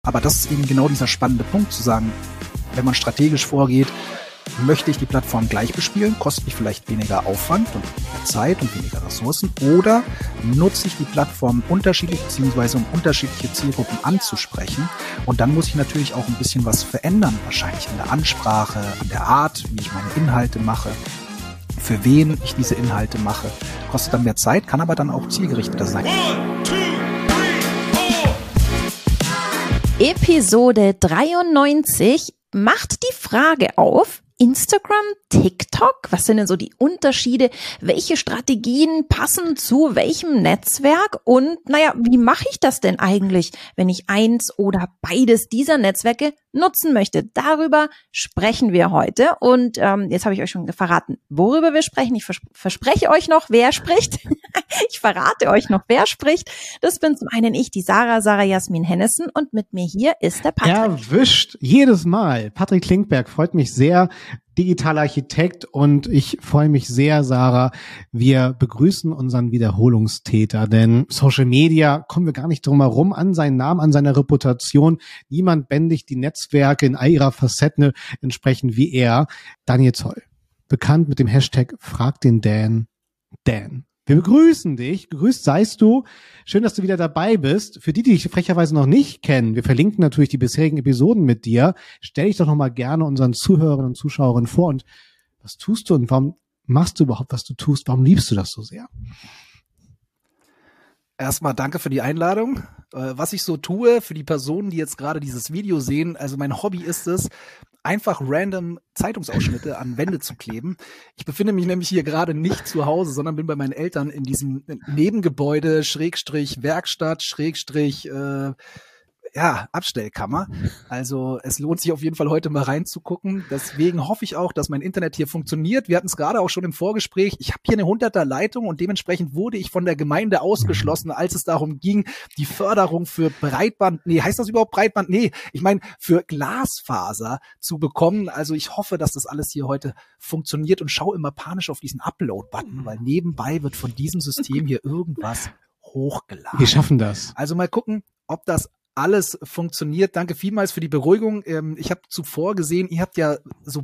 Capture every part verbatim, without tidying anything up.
Aber das ist eben genau dieser spannende Punkt, zu sagen, wenn man strategisch vorgeht, möchte ich die Plattform gleich bespielen, kostet mich vielleicht weniger Aufwand und mehr Zeit und weniger Ressourcen, oder nutze ich die Plattform unterschiedlich, beziehungsweise um unterschiedliche Zielgruppen anzusprechen, und dann muss ich natürlich auch ein bisschen was verändern, wahrscheinlich an der Ansprache, an der Art, wie ich meine Inhalte mache, für wen ich diese Inhalte mache. Kostet dann mehr Zeit, kann aber dann auch zielgerichteter sein. One, two, three, four. Episode dreiundneunzig macht die Frage auf: Instagram, TikTok, was sind denn so die Unterschiede? Welche Strategien passen zu welchem Netzwerk? Und naja, wie mache ich das denn eigentlich, wenn ich eins oder beides dieser Netzwerke nutzen möchte? Darüber sprechen wir heute. Und ähm, jetzt habe ich euch schon verraten, worüber wir sprechen. Ich vers- verspreche euch noch, wer spricht. Ich verrate euch noch, wer spricht. Das bin zum einen ich, die Sarah, Sarah Jasmin Hennessen, und mit mir hier ist der Patrick. Erwischt, jedes Mal. Patrick Klinkberg, freut mich sehr. Digitaler Architekt, und ich freue mich sehr, Sarah. Wir begrüßen unseren Wiederholungstäter, denn Social Media, kommen wir gar nicht drum herum, an seinen Namen, an seine Reputation. Niemand bändigt die Netzwerke in all ihrer Facetten entsprechend wie er. Daniel Zoll, bekannt mit dem Hashtag Frag den Dan, Dan. Wir begrüßen dich. Gegrüßt seist du. Schön, dass du wieder dabei bist. Für die, die dich frecherweise noch nicht kennen, wir verlinken natürlich die bisherigen Episoden mit dir. Stell dich doch noch mal gerne unseren Zuhörern und Zuschauerinnen vor. Und was tust du und warum machst du überhaupt, was du tust? Warum liebst du das so sehr? Erstmal danke für die Einladung. Was ich so tue für die Personen, die jetzt gerade dieses Video sehen, also mein Hobby ist es, einfach random Zeitungsausschnitte an Wände zu kleben. Ich befinde mich nämlich hier gerade nicht zu Hause, sondern bin bei meinen Eltern in diesem Nebengebäude, Schrägstrich Werkstatt, Schrägstrich äh, ja, Abstellkammer. Also es lohnt sich auf jeden Fall heute mal reinzugucken. Deswegen hoffe ich auch, dass mein Internet hier funktioniert. Wir hatten es gerade auch schon im Vorgespräch. Ich habe hier eine hunderter Leitung und dementsprechend wurde ich von der Gemeinde ausgeschlossen, als es darum ging, die Förderung für Breitband, nee, heißt das überhaupt Breitband? Nee, ich meine für Glasfaser zu bekommen. Also ich hoffe, dass das alles hier heute funktioniert, und schaue immer panisch auf diesen Upload-Button, weil nebenbei wird von diesem System hier irgendwas hochgeladen. Wir schaffen das. Also mal gucken, ob das alles funktioniert. Danke vielmals für die Beruhigung. Ich habe zuvor gesehen, ihr habt ja so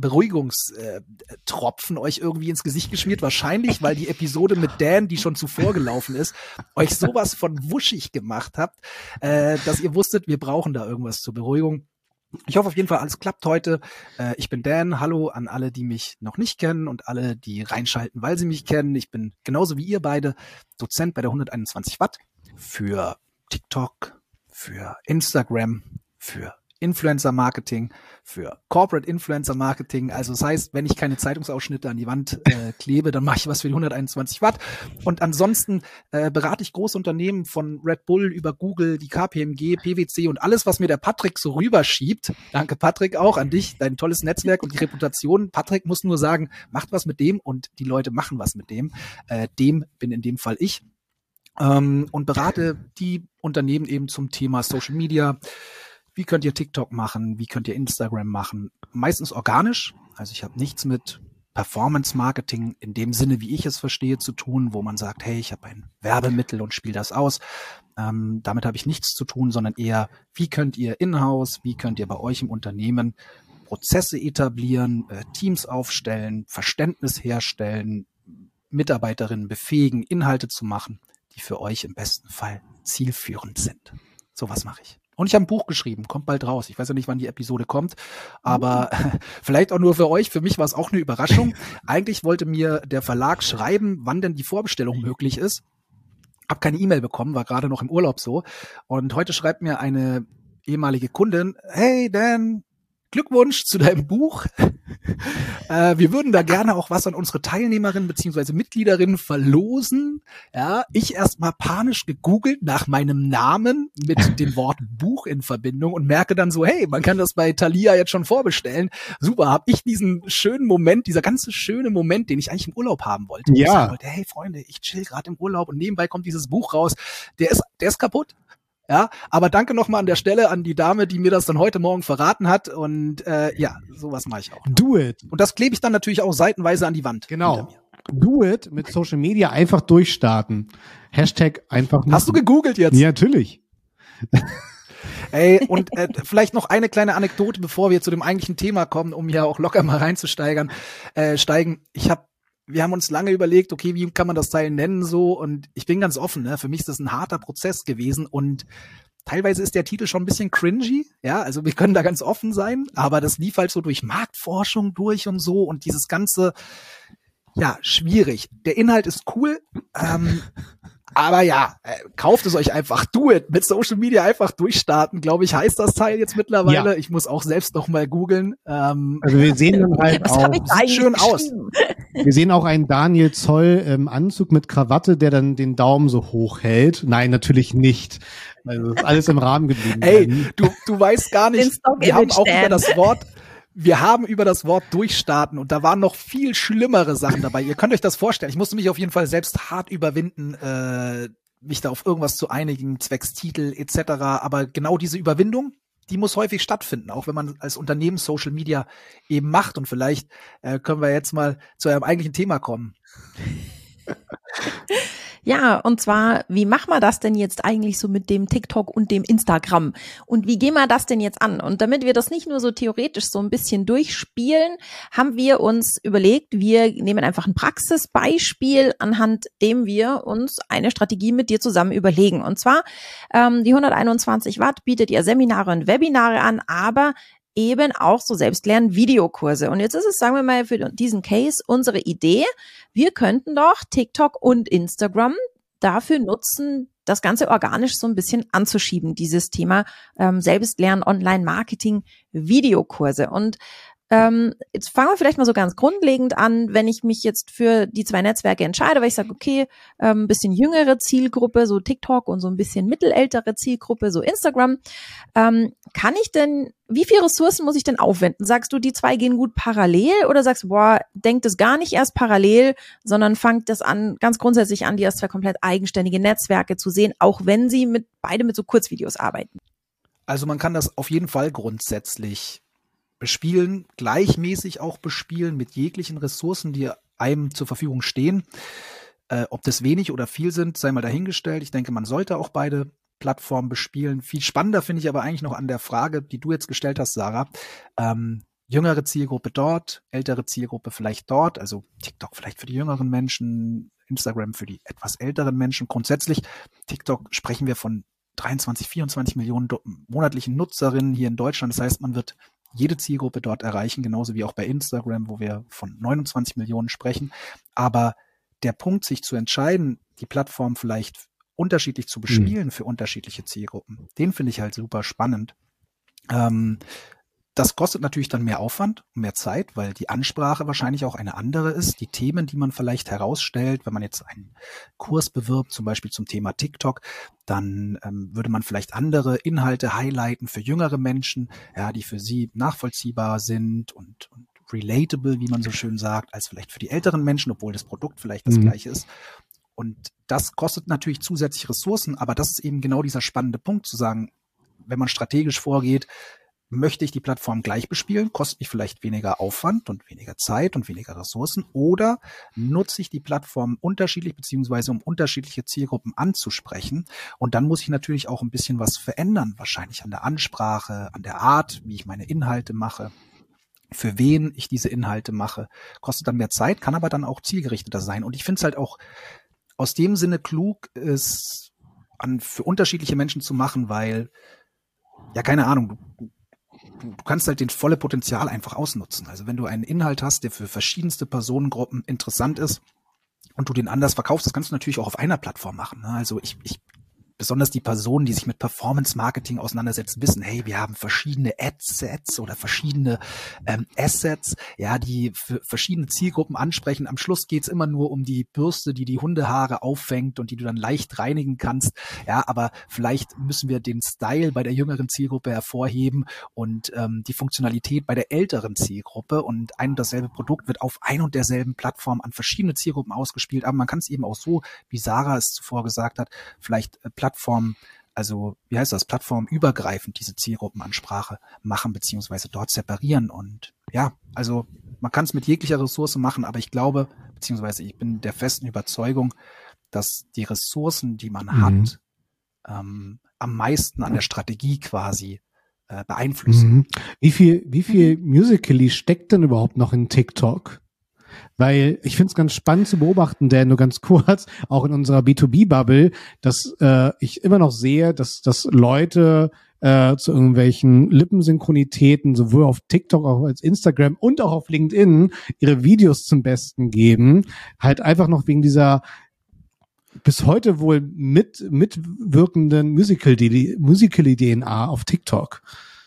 Beruhigungstropfen euch irgendwie ins Gesicht geschmiert. Wahrscheinlich, weil die Episode mit Dan, die schon zuvor gelaufen ist, euch sowas von wuschig gemacht habt, dass ihr wusstet, wir brauchen da irgendwas zur Beruhigung. Ich hoffe auf jeden Fall, alles klappt heute. Ich bin Dan. Hallo an alle, die mich noch nicht kennen, und alle, die reinschalten, weil sie mich kennen. Ich bin genauso wie ihr beide Dozent bei der hunderteinundzwanzig Watt für TikTok, für Instagram, für Influencer-Marketing, für Corporate Influencer-Marketing. Also das heißt, wenn ich keine Zeitungsausschnitte an die Wand äh, klebe, dann mache ich was für die hunderteinundzwanzig Watt. Und ansonsten äh, berate ich große Unternehmen von Red Bull über Google, die K P M G, P W C und alles, was mir der Patrick so rüberschiebt. Danke, Patrick, auch an dich, dein tolles Netzwerk und die Reputation. Patrick muss nur sagen, macht was mit dem, und die Leute machen was mit dem. Äh, dem bin in dem Fall ich. Ähm, und berate die Unternehmen eben zum Thema Social Media. Wie könnt ihr TikTok machen? Wie könnt ihr Instagram machen? Meistens organisch. Also ich habe nichts mit Performance-Marketing in dem Sinne, wie ich es verstehe, zu tun, wo man sagt, hey, ich habe ein Werbemittel und spiele das aus. Ähm, damit habe ich nichts zu tun, sondern eher, wie könnt ihr in-house, wie könnt ihr bei euch im Unternehmen Prozesse etablieren, äh, Teams aufstellen, Verständnis herstellen, Mitarbeiterinnen befähigen, Inhalte zu machen, die für euch im besten Fall zielführend sind. Sowas mache ich. Und ich habe ein Buch geschrieben, kommt bald raus. Ich weiß ja nicht, wann die Episode kommt, aber vielleicht auch nur für euch. Für mich war es auch eine Überraschung. Eigentlich wollte mir der Verlag schreiben, wann denn die Vorbestellung möglich ist. Hab keine E-Mail bekommen, war gerade noch im Urlaub so. Und heute schreibt mir eine ehemalige Kundin, hey Dan, Glückwunsch zu deinem Buch. äh, wir würden da gerne auch was an unsere Teilnehmerinnen bzw. Mitgliederinnen verlosen. Ja, ich erstmal panisch gegoogelt nach meinem Namen mit dem Wort Buch in Verbindung und merke dann so, hey, man kann das bei Thalia jetzt schon vorbestellen. Super, habe ich diesen schönen Moment, dieser ganze schöne Moment, den ich eigentlich im Urlaub haben wollte. Ja. Ich wollte, hey Freunde, ich chill gerade im Urlaub und nebenbei kommt dieses Buch raus. Der ist, der ist kaputt. Ja, aber danke nochmal an der Stelle an die Dame, die mir das dann heute Morgen verraten hat, und äh, ja, sowas mache ich auch. Do it. Und das klebe ich dann natürlich auch seitenweise an die Wand. Genau. Do it mit Social Media, einfach durchstarten. Hashtag einfach. Hast du gegoogelt jetzt? Ja, natürlich. Ey, und äh, vielleicht noch eine kleine Anekdote, bevor wir zu dem eigentlichen Thema kommen, um hier auch locker mal reinzusteigern, äh, steigen. Ich habe, wir haben uns lange überlegt, okay, wie kann man das Teil nennen so? Und ich bin ganz offen, ne? Für mich ist das ein harter Prozess gewesen und teilweise ist der Titel schon ein bisschen cringy, ja, also wir können da ganz offen sein, aber das lief halt so durch Marktforschung durch und so und dieses ganze, ja, schwierig. Der Inhalt ist cool, ähm, aber ja, äh, kauft es euch einfach, do it, mit Social Media einfach durchstarten, glaube ich, heißt das Teil jetzt mittlerweile. Ja. Ich muss auch selbst noch mal googeln. Ähm, also wir sehen dann halt Was auch, hab ich da sieht schön aus. Wir sehen auch einen Daniel Zoll im Anzug mit Krawatte, der dann den Daumen so hoch hält. Nein, natürlich nicht. Also ist alles im Rahmen geblieben. Ey, du, du weißt gar nicht, wir haben auch über das Wort, wir haben über das Wort durchstarten und da waren noch viel schlimmere Sachen dabei. Ihr könnt euch das vorstellen. Ich musste mich auf jeden Fall selbst hart überwinden, äh, mich da auf irgendwas zu einigen, zwecks Titel et cetera. Aber genau diese Überwindung, die muss häufig stattfinden, auch wenn man als Unternehmen Social Media eben macht. Und vielleicht äh, können wir jetzt mal zu eurem eigentlichen Thema kommen. Ja, und zwar, wie machen wir das denn jetzt eigentlich so mit dem TikTok und dem Instagram? Und wie gehen wir das denn jetzt an? Und damit wir das nicht nur so theoretisch so ein bisschen durchspielen, haben wir uns überlegt, wir nehmen einfach ein Praxisbeispiel, anhand dem wir uns eine Strategie mit dir zusammen überlegen. Und zwar, ähm, die hunderteinundzwanzig Watt bietet ja Seminare und Webinare an, aber eben auch so Selbstlernen-Videokurse. Und jetzt ist es, sagen wir mal, für diesen Case unsere Idee, wir könnten doch TikTok und Instagram dafür nutzen, das Ganze organisch so ein bisschen anzuschieben, dieses Thema ähm, Selbstlernen, Online-Marketing, Videokurse. Und ähm, jetzt fangen wir vielleicht mal so ganz grundlegend an, wenn ich mich jetzt für die zwei Netzwerke entscheide, weil ich sage, okay, ähm, ein bisschen jüngere Zielgruppe, so TikTok und so ein bisschen mittelältere Zielgruppe, so Instagram, ähm, kann ich denn, wie viele Ressourcen muss ich denn aufwenden? Sagst du, die zwei gehen gut parallel oder sagst du, boah, denkt es gar nicht erst parallel, sondern fangt das an, ganz grundsätzlich an, die als zwei komplett eigenständige Netzwerke zu sehen, auch wenn sie mit beide mit so Kurzvideos arbeiten? Also man kann das auf jeden Fall grundsätzlich bespielen, gleichmäßig auch bespielen mit jeglichen Ressourcen, die einem zur Verfügung stehen. Äh, ob das wenig oder viel sind, sei mal dahingestellt. Ich denke, man sollte auch beide Plattformen bespielen. Viel spannender finde ich aber eigentlich noch an der Frage, die du jetzt gestellt hast, Sarah. Ähm, jüngere Zielgruppe dort, ältere Zielgruppe vielleicht dort, also TikTok vielleicht für die jüngeren Menschen, Instagram für die etwas älteren Menschen. Grundsätzlich, TikTok sprechen wir von dreiundzwanzig, vierundzwanzig Millionen do- monatlichen Nutzerinnen hier in Deutschland. Das heißt, man wird jede Zielgruppe dort erreichen, genauso wie auch bei Instagram, wo wir von neunundzwanzig Millionen sprechen. Aber der Punkt, sich zu entscheiden, die Plattform vielleicht unterschiedlich zu bespielen mhm. für unterschiedliche Zielgruppen, den finde ich halt super spannend. Ähm, das kostet natürlich dann mehr Aufwand, mehr Zeit, weil die Ansprache wahrscheinlich auch eine andere ist. Die Themen, die man vielleicht herausstellt, wenn man jetzt einen Kurs bewirbt, zum Beispiel zum Thema TikTok, dann ähm, würde man vielleicht andere Inhalte highlighten für jüngere Menschen, ja, die für sie nachvollziehbar sind und, und relatable, wie man so schön sagt, als vielleicht für die älteren Menschen, obwohl das Produkt vielleicht das mhm. gleiche ist. Und das kostet natürlich zusätzliche Ressourcen, aber das ist eben genau dieser spannende Punkt, zu sagen, wenn man strategisch vorgeht, möchte ich die Plattform gleich bespielen, kostet mich vielleicht weniger Aufwand und weniger Zeit und weniger Ressourcen, oder nutze ich die Plattform unterschiedlich, beziehungsweise um unterschiedliche Zielgruppen anzusprechen, und dann muss ich natürlich auch ein bisschen was verändern, wahrscheinlich an der Ansprache, an der Art, wie ich meine Inhalte mache, für wen ich diese Inhalte mache, kostet dann mehr Zeit, kann aber dann auch zielgerichteter sein, und ich finde es halt auch aus dem Sinne klug, es an, für unterschiedliche Menschen zu machen, weil, ja, keine Ahnung, du, du Du kannst halt den volle Potenzial einfach ausnutzen. Also wenn du einen Inhalt hast, der für verschiedenste Personengruppen interessant ist und du den anders verkaufst, das kannst du natürlich auch auf einer Plattform machen. Also ich, ich besonders die Personen, die sich mit Performance-Marketing auseinandersetzen, wissen, hey, wir haben verschiedene Adsets oder verschiedene ähm, Assets, ja, die für verschiedene Zielgruppen ansprechen. Am Schluss geht's immer nur um die Bürste, die die Hundehaare auffängt und die du dann leicht reinigen kannst. Ja, aber vielleicht müssen wir den Style bei der jüngeren Zielgruppe hervorheben und ähm, die Funktionalität bei der älteren Zielgruppe, und ein und dasselbe Produkt wird auf ein und derselben Plattform an verschiedene Zielgruppen ausgespielt. Aber man kann es eben auch so, wie Sarah es zuvor gesagt hat, vielleicht äh, Plattform, also wie heißt das, plattformübergreifend diese Zielgruppenansprache machen, beziehungsweise dort separieren. Und ja, also man kann es mit jeglicher Ressource machen, aber ich glaube, beziehungsweise ich bin der festen Überzeugung, dass die Ressourcen, die man mhm. hat, ähm, am meisten an der Strategie quasi äh, beeinflussen. Mhm. Wie viel, wie viel Musical.ly steckt denn überhaupt noch in TikTok? Weil ich finde es ganz spannend zu beobachten, denn nur ganz kurz, auch in unserer B zwei B-Bubble, dass äh, ich immer noch sehe, dass, dass Leute äh, zu irgendwelchen Lippensynchronitäten sowohl auf TikTok auch als Instagram und auch auf LinkedIn ihre Videos zum Besten geben. Halt einfach noch wegen dieser bis heute wohl mit mitwirkenden Musical.ly Musical.ly-D N A auf TikTok.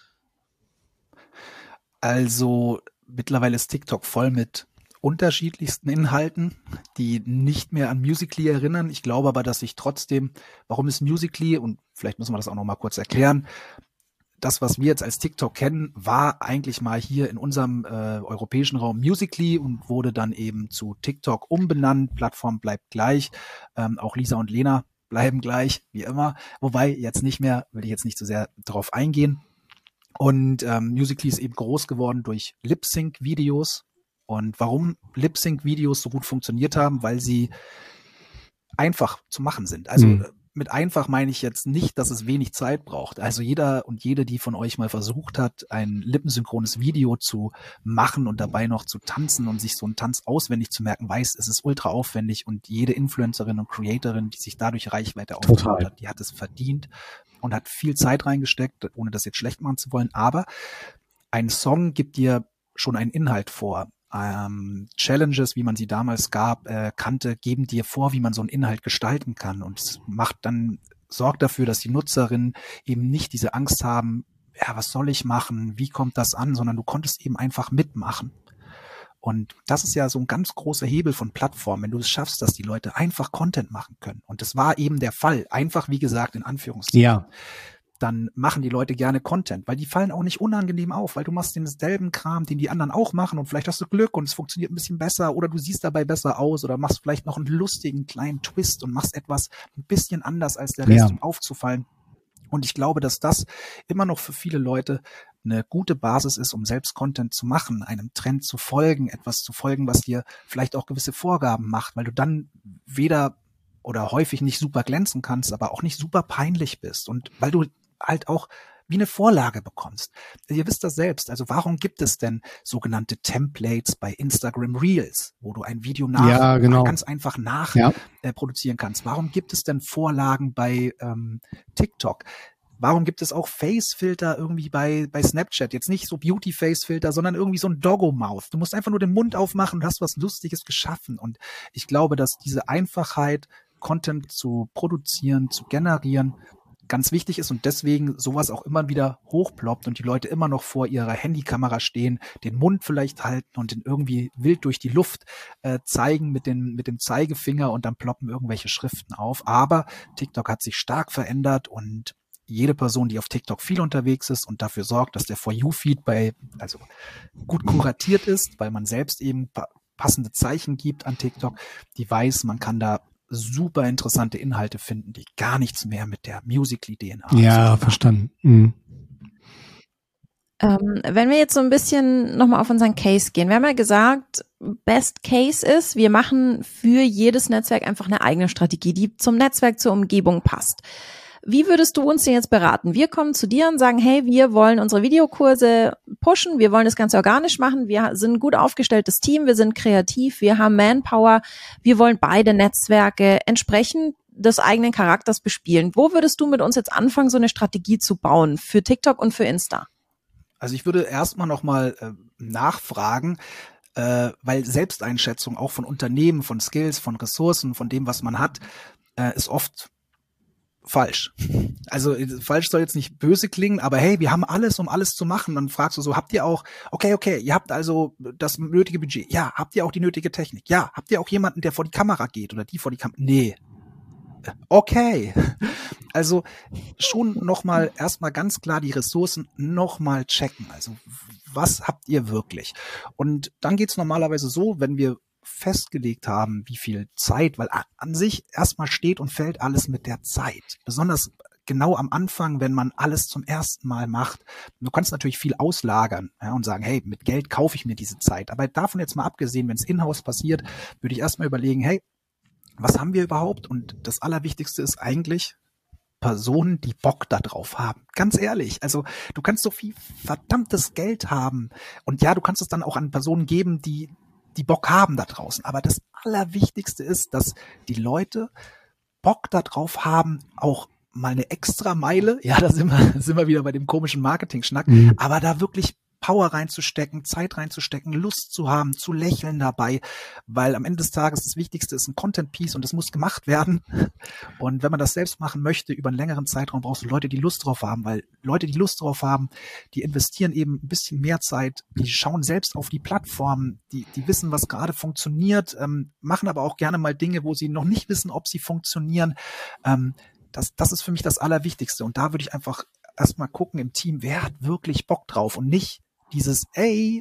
Also mittlerweile ist TikTok voll mit unterschiedlichsten Inhalten, die nicht mehr an Musical.ly erinnern. Ich glaube aber, dass sich trotzdem, warum ist Musical.ly, und vielleicht müssen wir das auch noch mal kurz erklären, das, was wir jetzt als TikTok kennen, war eigentlich mal hier in unserem äh, europäischen Raum Musical.ly und wurde dann eben zu TikTok umbenannt. Plattform bleibt gleich. Ähm, auch Lisa und Lena bleiben gleich, wie immer. Wobei jetzt nicht mehr, will ich jetzt nicht so sehr drauf eingehen. Und ähm, Musical.ly ist eben groß geworden durch Lip-Sync-Videos. Und warum Lip-Sync-Videos so gut funktioniert haben, weil sie einfach zu machen sind. Also mhm. mit einfach meine ich jetzt nicht, dass es wenig Zeit braucht. Also jeder und jede, die von euch mal versucht hat, ein lippensynchrones Video zu machen und dabei noch zu tanzen und sich so einen Tanz auswendig zu merken, weiß, es ist ultra aufwendig, und jede Influencerin und Creatorin, die sich dadurch Reichweite aufgebaut hat, die hat es verdient und hat viel Zeit reingesteckt, ohne das jetzt schlecht machen zu wollen. Aber ein Song gibt dir schon einen Inhalt vor. Ähm, Challenges, wie man sie damals gab, äh, kannte, geben dir vor, wie man so einen Inhalt gestalten kann, und es macht dann, sorgt dafür, dass die Nutzerinnen eben nicht diese Angst haben, ja, was soll ich machen, wie kommt das an, sondern du konntest eben einfach mitmachen. Und das ist ja so ein ganz großer Hebel von Plattformen, wenn du es schaffst, dass die Leute einfach Content machen können. Und das war eben der Fall, einfach wie gesagt in Anführungszeichen. Ja. Dann machen die Leute gerne Content, weil die fallen auch nicht unangenehm auf, weil du machst denselben Kram, den die anderen auch machen, und vielleicht hast du Glück und es funktioniert ein bisschen besser oder du siehst dabei besser aus oder machst vielleicht noch einen lustigen kleinen Twist und machst etwas ein bisschen anders als der Rest, ja, um aufzufallen. Und ich glaube, dass das immer noch für viele Leute eine gute Basis ist, um selbst Content zu machen, einem Trend zu folgen, etwas zu folgen, was dir vielleicht auch gewisse Vorgaben macht, weil du dann weder oder häufig nicht super glänzen kannst, aber auch nicht super peinlich bist, und weil du halt auch wie eine Vorlage bekommst. Ihr wisst das selbst. Also warum gibt es denn sogenannte Templates bei Instagram Reels, wo du ein Video nach, ja, genau. ganz einfach nach ja. äh, produzieren kannst? Warum gibt es denn Vorlagen bei ähm, TikTok? Warum gibt es auch Face-Filter irgendwie bei bei Snapchat? Jetzt nicht so Beauty-Face-Filter, sondern irgendwie so ein Doggo-Mouth. Du musst einfach nur den Mund aufmachen und hast was Lustiges geschaffen. Und ich glaube, dass diese Einfachheit, Content zu produzieren, zu generieren, ganz wichtig ist und deswegen sowas auch immer wieder hochploppt und die Leute immer noch vor ihrer Handykamera stehen, den Mund vielleicht halten und den irgendwie wild durch die Luft äh, zeigen mit, den, mit dem Zeigefinger, und dann ploppen irgendwelche Schriften auf. Aber TikTok hat sich stark verändert, und jede Person, die auf TikTok viel unterwegs ist und dafür sorgt, dass der For You-Feed bei, also gut kuratiert ist, weil man selbst eben pa- passende Zeichen gibt an TikTok, die weiß, man kann da super interessante Inhalte finden, die gar nichts mehr mit der Musical.ly-D N A haben. Ja, verstanden. Mhm. Ähm, wenn wir jetzt so ein bisschen nochmal auf unseren Case gehen. Wir haben ja gesagt, Best Case ist, wir machen für jedes Netzwerk einfach eine eigene Strategie, die zum Netzwerk, zur Umgebung passt. Wie würdest du uns denn jetzt beraten? Wir kommen zu dir und sagen, hey, wir wollen unsere Videokurse pushen, wir wollen das Ganze organisch machen, wir sind ein gut aufgestelltes Team, wir sind kreativ, wir haben Manpower, wir wollen beide Netzwerke entsprechend des eigenen Charakters bespielen. Wo würdest du mit uns jetzt anfangen, so eine Strategie zu bauen für TikTok und für Insta? Also ich würde erstmal nochmal äh, nachfragen, äh, weil Selbsteinschätzung auch von Unternehmen, von Skills, von Ressourcen, von dem, was man hat, äh, ist oft falsch. Also falsch soll jetzt nicht böse klingen, aber hey, wir haben alles, um alles zu machen. Dann fragst du so, habt ihr auch, okay, okay, ihr habt also das nötige Budget. Ja, habt ihr auch die nötige Technik? Ja, habt ihr auch jemanden, der vor die Kamera geht oder die vor die Kamera? Nee. Okay. Also schon nochmal erstmal ganz klar die Ressourcen nochmal checken. Also was habt ihr wirklich? Und dann geht's normalerweise so, wenn wir festgelegt haben, wie viel Zeit, weil an sich erstmal steht und fällt alles mit der Zeit. Besonders genau am Anfang, wenn man alles zum ersten Mal macht. Du kannst natürlich viel auslagern, ja, und sagen, hey, mit Geld kaufe ich mir diese Zeit. Aber davon jetzt mal abgesehen, wenn es in-house passiert, würde ich erstmal überlegen, hey, was haben wir überhaupt? Und das Allerwichtigste ist eigentlich, Personen, die Bock da drauf haben. Ganz ehrlich, also du kannst so viel verdammtes Geld haben und ja, du kannst es dann auch an Personen geben, die die Bock haben da draußen. Aber das Allerwichtigste ist, dass die Leute Bock da drauf haben, auch mal eine extra Meile, ja, da sind wir, sind wir wieder bei dem komischen Marketing-Schnack, mhm. aber da wirklich Power reinzustecken, Zeit reinzustecken, Lust zu haben, zu lächeln dabei, weil am Ende des Tages das Wichtigste ist ein Content-Piece und das muss gemacht werden. Und wenn man das selbst machen möchte, über einen längeren Zeitraum brauchst du Leute, die Lust drauf haben, weil Leute, die Lust drauf haben, die investieren eben ein bisschen mehr Zeit, die schauen selbst auf die Plattformen, die, die wissen, was gerade funktioniert, ähm, machen aber auch gerne mal Dinge, wo sie noch nicht wissen, ob sie funktionieren. Ähm, das, das ist für mich das Allerwichtigste. Und da würde ich einfach erstmal gucken im Team, wer hat wirklich Bock drauf und nicht dieses, ey,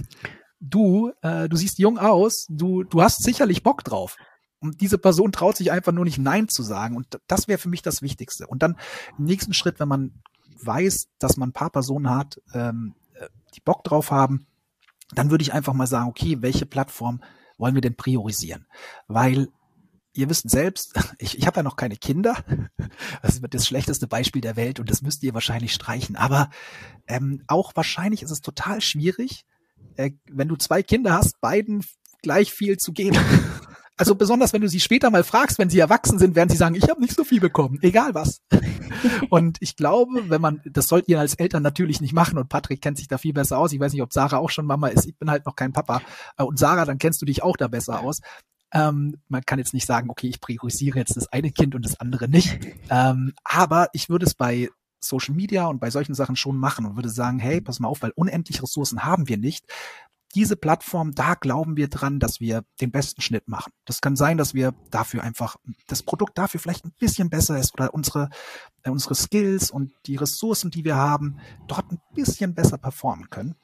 du, äh, du siehst jung aus, du, du hast sicherlich Bock drauf. Und diese Person traut sich einfach nur nicht Nein zu sagen. Und das wäre für mich das Wichtigste. Und dann im nächsten Schritt, wenn man weiß, dass man ein paar Personen hat, ähm, die Bock drauf haben, dann würde ich einfach mal sagen, okay, welche Plattform wollen wir denn priorisieren? Weil ihr wisst selbst, ich, ich habe ja noch keine Kinder. Das wird das schlechteste Beispiel der Welt und das müsst ihr wahrscheinlich streichen. Aber ähm, auch wahrscheinlich ist es total schwierig, äh, wenn du zwei Kinder hast, beiden gleich viel zu geben. Also besonders, wenn du sie später mal fragst, wenn sie erwachsen sind, werden sie sagen, ich habe nicht so viel bekommen, egal was. Und ich glaube, wenn man, das sollt ihr als Eltern natürlich nicht machen und Patrick kennt sich da viel besser aus. Ich weiß nicht, ob Sarah auch schon Mama ist. Ich bin halt noch kein Papa. Und Sarah, dann kennst du dich auch da besser aus. Ähm, man kann jetzt nicht sagen, okay, ich priorisiere jetzt das eine Kind und das andere nicht. Ähm, aber ich würde es bei Social Media und bei solchen Sachen schon machen und würde sagen, hey, pass mal auf, weil unendlich Ressourcen haben wir nicht. Diese Plattform, da glauben wir dran, dass wir den besten Schnitt machen. Das kann sein, dass wir dafür einfach, das Produkt dafür vielleicht ein bisschen besser ist oder unsere, äh, unsere Skills und die Ressourcen, die wir haben, dort ein bisschen besser performen können.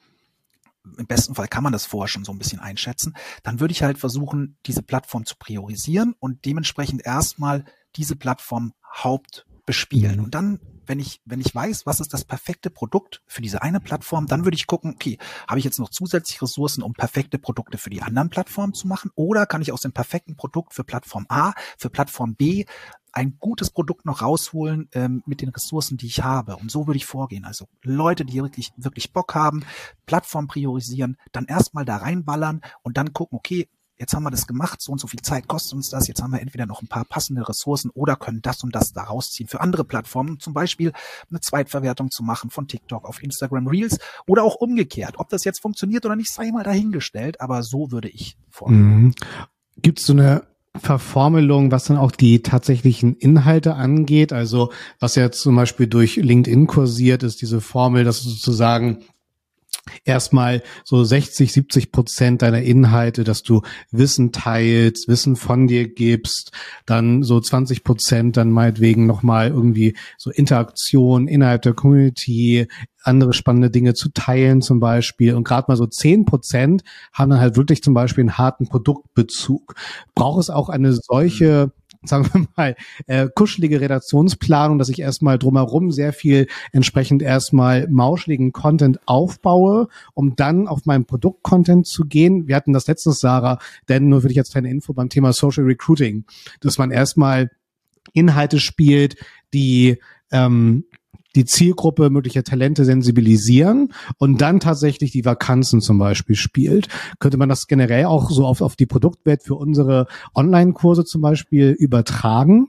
Im besten Fall kann man das vorher schon so ein bisschen einschätzen, dann würde ich halt versuchen, diese Plattform zu priorisieren und dementsprechend erstmal diese Plattform hauptbespielen. Und dann, wenn ich, wenn ich weiß, was ist das perfekte Produkt für diese eine Plattform, dann würde ich gucken, okay, habe ich jetzt noch zusätzlich Ressourcen, um perfekte Produkte für die anderen Plattformen zu machen, oder kann ich aus dem perfekten Produkt für Plattform A, für Plattform B ein gutes Produkt noch rausholen ähm, mit den Ressourcen, die ich habe. Und so würde ich vorgehen. Also Leute, die wirklich wirklich Bock haben, Plattform priorisieren, dann erstmal da reinballern und dann gucken, okay, jetzt haben wir das gemacht, so und so viel Zeit kostet uns das, jetzt haben wir entweder noch ein paar passende Ressourcen oder können das und das da rausziehen für andere Plattformen, zum Beispiel eine Zweitverwertung zu machen von TikTok auf Instagram Reels oder auch umgekehrt. Ob das jetzt funktioniert oder nicht, sei mal dahingestellt, aber so würde ich vorgehen. Mhm. Gibt es so eine Verformelung, was dann auch die tatsächlichen Inhalte angeht? Also was ja zum Beispiel durch LinkedIn kursiert, ist diese Formel, dass du sozusagen erstmal so sechzig, siebzig Prozent deiner Inhalte, dass du Wissen teilst, Wissen von dir gibst, dann so zwanzig Prozent dann meinetwegen nochmal irgendwie so Interaktion innerhalb der Community, andere spannende Dinge zu teilen zum Beispiel, und gerade mal so zehn Prozent haben dann halt wirklich zum Beispiel einen harten Produktbezug. Braucht es auch eine solche, sagen wir mal, äh, kuschelige Redaktionsplanung, dass ich erstmal drumherum sehr viel entsprechend erstmal mauscheligen Content aufbaue, um dann auf meinen Produkt-Content zu gehen? Wir hatten das letztes, Sarah, denn nur für dich jetzt kleine Info beim Thema Social Recruiting, dass man erstmal Inhalte spielt, die ähm, die Zielgruppe möglicher Talente sensibilisieren und dann tatsächlich die Vakanzen zum Beispiel spielt. Könnte man das generell auch so auf, auf die Produktwelt für unsere Online-Kurse zum Beispiel übertragen?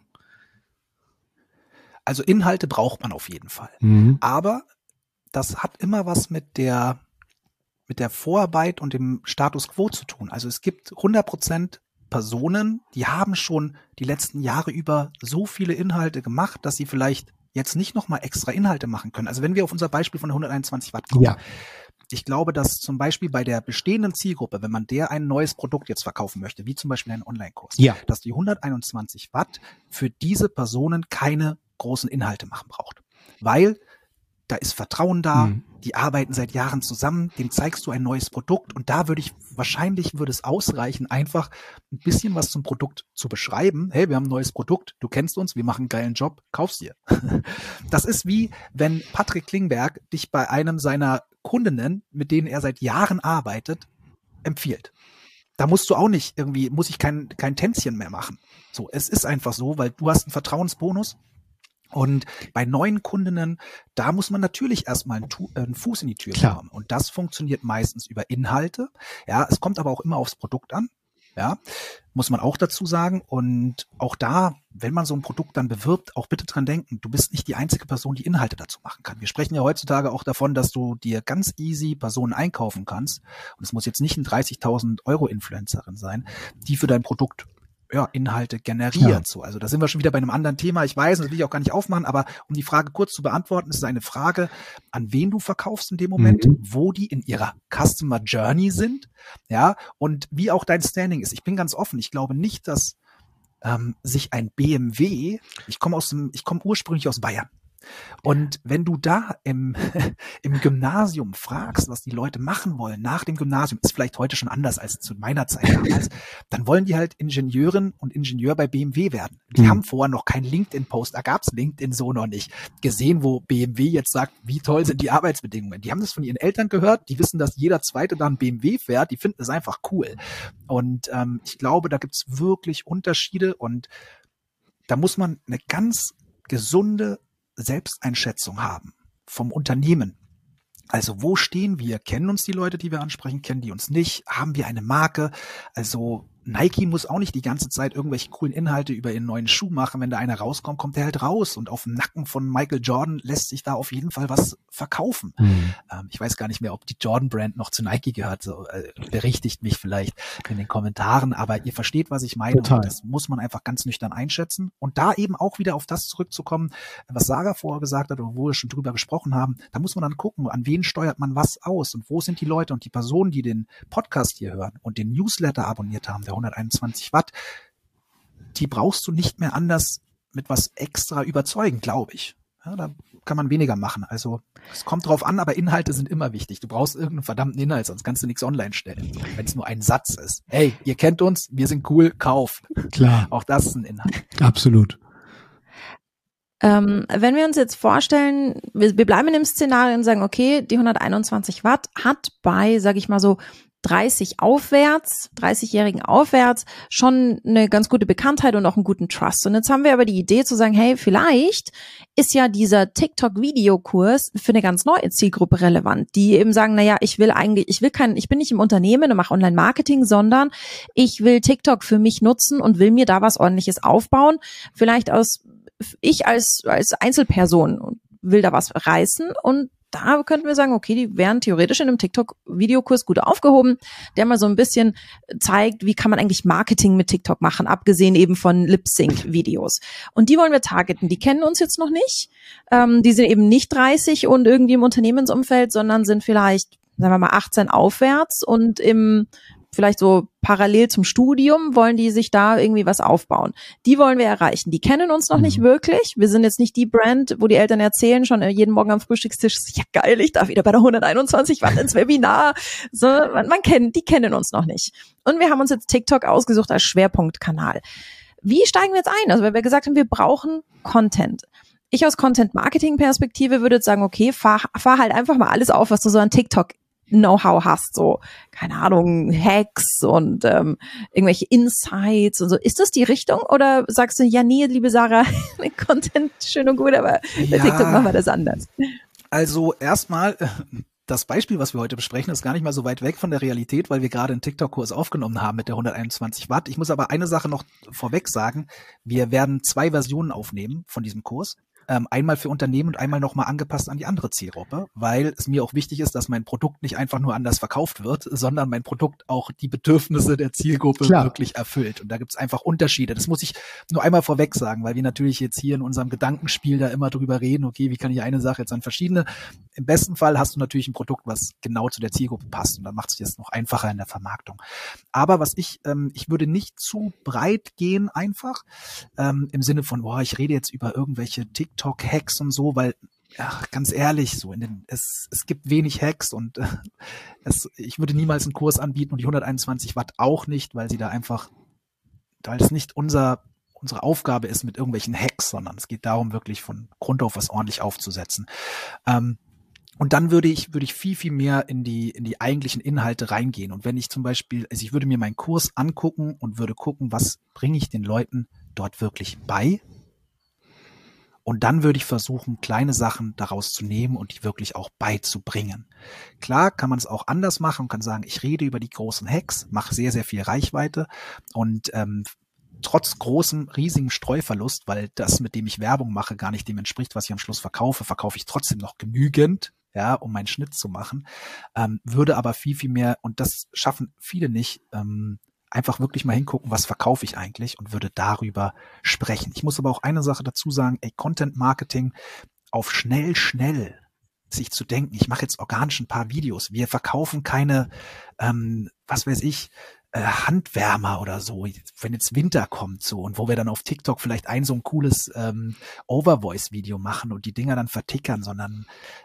Also Inhalte braucht man auf jeden Fall. Mhm. Aber das hat immer was mit der, mit der Vorarbeit und dem Status Quo zu tun. Also es gibt hundert Prozent Personen, die haben schon die letzten Jahre über so viele Inhalte gemacht, dass sie vielleicht jetzt nicht nochmal extra Inhalte machen können. Also wenn wir auf unser Beispiel von der hunderteinundzwanzig Watt kommen. Ja. Ich glaube, dass zum Beispiel bei der bestehenden Zielgruppe, wenn man der ein neues Produkt jetzt verkaufen möchte, wie zum Beispiel einen Online-Kurs, ja. dass die hunderteinundzwanzig Watt für diese Personen keine großen Inhalte machen braucht. Weil da ist Vertrauen da, mhm. die arbeiten seit Jahren zusammen, dem zeigst du ein neues Produkt und da würde ich, wahrscheinlich würde es ausreichen, einfach ein bisschen was zum Produkt zu beschreiben. Hey, wir haben ein neues Produkt, du kennst uns, wir machen einen geilen Job, kauf's dir. Das ist wie, wenn Patrick Klingberg dich bei einem seiner Kundinnen, mit denen er seit Jahren arbeitet, empfiehlt. Da musst du auch nicht irgendwie, muss ich kein, kein Tänzchen mehr machen. So, es ist einfach so, weil du hast einen Vertrauensbonus. Und bei neuen Kundinnen, da muss man natürlich erstmal einen, Tu- äh, einen Fuß in die Tür Klar. bekommen. Und das funktioniert meistens über Inhalte. Ja, es kommt aber auch immer aufs Produkt an. Ja, muss man auch dazu sagen. Und auch da, wenn man so ein Produkt dann bewirbt, auch bitte dran denken, du bist nicht die einzige Person, die Inhalte dazu machen kann. Wir sprechen ja heutzutage auch davon, dass du dir ganz easy Personen einkaufen kannst. Und es muss jetzt nicht ein dreißigtausend Euro Influencerin sein, die für dein Produkt ja, Inhalte generiert. Ja. So, also da sind wir schon wieder bei einem anderen Thema. Ich weiß, das will ich auch gar nicht aufmachen, aber um die Frage kurz zu beantworten, ist es eine Frage, an wen du verkaufst in dem Moment, Mhm. wo die in ihrer Customer Journey sind, ja, und wie auch dein Standing ist. Ich bin ganz offen. Ich glaube nicht, dass ähm, sich ein B M W, ich komme aus dem, ich komme ursprünglich aus Bayern. Und wenn du da im, im Gymnasium fragst, was die Leute machen wollen nach dem Gymnasium, ist vielleicht heute schon anders als zu meiner Zeit damals, dann wollen die halt Ingenieurin und Ingenieur bei B M W werden. Die Mhm. haben vorher noch keinen LinkedIn-Post, da gab's LinkedIn so noch nicht, gesehen, wo B M W jetzt sagt, wie toll sind die Arbeitsbedingungen. Die haben das von ihren Eltern gehört, die wissen, dass jeder Zweite da ein B M W fährt, die finden es einfach cool. Und ähm, ich glaube, da gibt's wirklich Unterschiede und da muss man eine ganz gesunde Selbsteinschätzung haben vom Unternehmen. Also wo stehen wir? Kennen uns die Leute, die wir ansprechen? Kennen die uns nicht? Haben wir eine Marke? Also Nike muss auch nicht die ganze Zeit irgendwelche coolen Inhalte über ihren neuen Schuh machen. Wenn da einer rauskommt, kommt der halt raus. Und auf dem Nacken von Michael Jordan lässt sich da auf jeden Fall was verkaufen. Mhm. Ähm, ich weiß gar nicht mehr, ob die Jordan-Brand noch zu Nike gehört. So, äh, berichtigt mich vielleicht in den Kommentaren. Aber ihr versteht, was ich meine. Total. Und das muss man einfach ganz nüchtern einschätzen. Und da eben auch wieder auf das zurückzukommen, was Sarah vorher gesagt hat, oder wo wir schon drüber gesprochen haben. Da muss man dann gucken, an wen steuert man was aus und wo sind die Leute und die Personen, die den Podcast hier hören und den Newsletter abonniert haben, der hunderteinundzwanzig Watt, die brauchst du nicht mehr anders mit was extra überzeugen, glaube ich. Ja, da kann man weniger machen. Also es kommt drauf an, aber Inhalte sind immer wichtig. Du brauchst irgendeinen verdammten Inhalt, sonst kannst du nichts online stellen. Wenn es nur ein Satz ist. Hey, ihr kennt uns, wir sind cool, kauf. Klar, Auch das ist ein Inhalt. absolut. Ähm, wenn wir uns jetzt vorstellen, wir, wir bleiben in dem Szenario und sagen, okay, die hunderteinundzwanzig Watt hat bei, sag ich mal so, dreißig aufwärts, dreißigjährigen aufwärts schon eine ganz gute Bekanntheit und auch einen guten Trust. Und jetzt haben wir aber die Idee zu sagen, hey, vielleicht ist ja dieser TikTok-Videokurs für eine ganz neue Zielgruppe relevant, die eben sagen, naja, ich will eigentlich, ich will kein, ich bin nicht im Unternehmen und mache Online-Marketing, sondern ich will TikTok für mich nutzen und will mir da was Ordentliches aufbauen. Vielleicht aus, ich als, als Einzelperson will da was reißen und da könnten wir sagen, okay, die wären theoretisch in einem TikTok-Videokurs gut aufgehoben, der mal so ein bisschen zeigt, wie kann man eigentlich Marketing mit TikTok machen, abgesehen eben von Lip-Sync-Videos. Und die wollen wir targeten. Die kennen uns jetzt noch nicht. Ähm, die sind eben nicht dreißig und irgendwie im Unternehmensumfeld, sondern sind vielleicht, sagen wir mal, achtzehn aufwärts und im vielleicht so parallel zum Studium wollen die sich da irgendwie was aufbauen. Die wollen wir erreichen. Die kennen uns noch Mhm. nicht wirklich. Wir sind jetzt nicht die Brand, wo die Eltern erzählen schon jeden Morgen am Frühstückstisch, ja geil, ich darf wieder bei der hunderteinundzwanzig Watt ins Webinar. So, man, man kennt, die kennen uns noch nicht. Und wir haben uns jetzt TikTok ausgesucht als Schwerpunktkanal. Wie steigen wir jetzt ein? Also weil wir gesagt haben, wir brauchen Content. Ich aus Content-Marketing-Perspektive würde jetzt sagen, okay, fahr, fahr halt einfach mal alles auf, was du so an TikTok Know-how hast, so, keine Ahnung, Hacks und ähm, irgendwelche Insights und so. Ist das die Richtung oder sagst du, ja, nee, liebe Sarah, Content schön und gut, aber bei Ja. TikTok machen wir das anders? Also erstmal, äh, das Beispiel, was wir heute besprechen, ist gar nicht mal so weit weg von der Realität, weil wir gerade einen TikTok-Kurs aufgenommen haben mit der hunderteinundzwanzig Watt. Ich muss aber eine Sache noch vorweg sagen. Wir werden zwei Versionen aufnehmen von diesem Kurs. Ähm, einmal für Unternehmen und einmal nochmal angepasst an die andere Zielgruppe, weil es mir auch wichtig ist, dass mein Produkt nicht einfach nur anders verkauft wird, sondern mein Produkt auch die Bedürfnisse der Zielgruppe Klar. wirklich erfüllt. Und da gibt es einfach Unterschiede. Das muss ich nur einmal vorweg sagen, weil wir natürlich jetzt hier in unserem Gedankenspiel da immer drüber reden, okay, wie kann ich eine Sache jetzt an verschiedene. Im besten Fall hast du natürlich ein Produkt, was genau zu der Zielgruppe passt und dann macht es dir das noch einfacher in der Vermarktung. Aber was ich, ähm, ich würde nicht zu breit gehen einfach, ähm, im Sinne von, boah, ich rede jetzt über irgendwelche TikTok-Hacks und so, weil, ja, ganz ehrlich, so in den, es, es gibt wenig Hacks und äh, es, ich würde niemals einen Kurs anbieten und die hunderteinundzwanzig Watt auch nicht, weil sie da einfach, weil es nicht unser, unsere Aufgabe ist mit irgendwelchen Hacks, sondern es geht darum, wirklich von Grund auf was ordentlich aufzusetzen. Ähm, Und dann würde ich, würde ich viel, viel mehr in die, in die eigentlichen Inhalte reingehen. Und wenn ich zum Beispiel, also ich würde mir meinen Kurs angucken und würde gucken, was bringe ich den Leuten dort wirklich bei? Und dann würde ich versuchen, kleine Sachen daraus zu nehmen und die wirklich auch beizubringen. Klar kann man es auch anders machen und kann sagen, ich rede über die großen Hacks, mache sehr, sehr viel Reichweite und ähm, trotz großem, riesigen Streuverlust, weil das, mit dem ich Werbung mache, gar nicht dem entspricht, was ich am Schluss verkaufe, verkaufe ich trotzdem noch genügend, ja, um meinen Schnitt zu machen, ähm, würde aber viel, viel mehr, und das schaffen viele nicht, ähm, einfach wirklich mal hingucken, was verkaufe ich eigentlich und würde darüber sprechen. Ich muss aber auch eine Sache dazu sagen, ey, Content Marketing auf schnell, schnell sich zu denken, ich mache jetzt organisch ein paar Videos, wir verkaufen keine, ähm, was weiß ich, äh, Handwärmer oder so, wenn jetzt Winter kommt so und wo wir dann auf TikTok vielleicht ein so ein cooles ähm, Overvoice-Video machen und die Dinger dann vertickern, sondern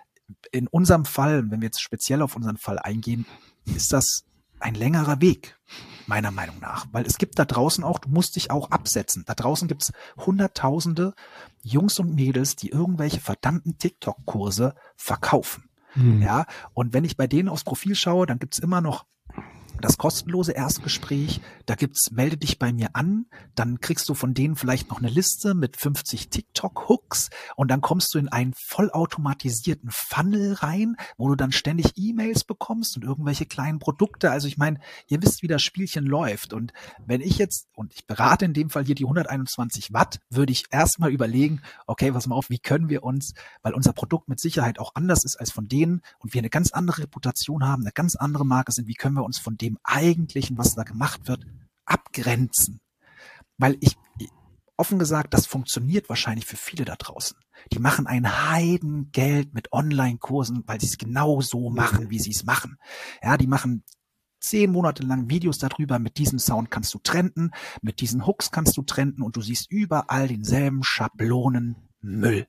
in unserem Fall, wenn wir jetzt speziell auf unseren Fall eingehen, ist das ein längerer Weg, meiner Meinung nach. Weil es gibt da draußen auch, du musst dich auch absetzen. Da draußen gibt's hunderttausende Jungs und Mädels, die irgendwelche verdammten TikTok-Kurse verkaufen. Mhm. Ja, und wenn ich bei denen aufs Profil schaue, dann gibt's immer noch das kostenlose Erstgespräch, da gibt's, melde dich bei mir an, dann kriegst du von denen vielleicht noch eine Liste mit fünfzig TikTok-Hooks und dann kommst du in einen vollautomatisierten Funnel rein, wo du dann ständig E-Mails bekommst und irgendwelche kleinen Produkte. Also ich meine, ihr wisst, wie das Spielchen läuft. Und wenn ich jetzt, und ich berate in dem Fall hier die hunderteinundzwanzig Watt, würde ich erstmal überlegen, okay, pass mal auf, wie können wir uns, weil unser Produkt mit Sicherheit auch anders ist als von denen und wir eine ganz andere Reputation haben, eine ganz andere Marke sind, wie können wir uns von dem Eigentlichen, was da gemacht wird, abgrenzen. Weil ich, offen gesagt, das funktioniert wahrscheinlich für viele da draußen. Die machen ein Heidengeld mit Online-Kursen, weil sie es genau so machen, wie sie es machen. Ja, die machen zehn Monate lang Videos darüber, mit diesem Sound kannst du trenden, mit diesen Hooks kannst du trenden und du siehst überall denselben Schablonenmüll.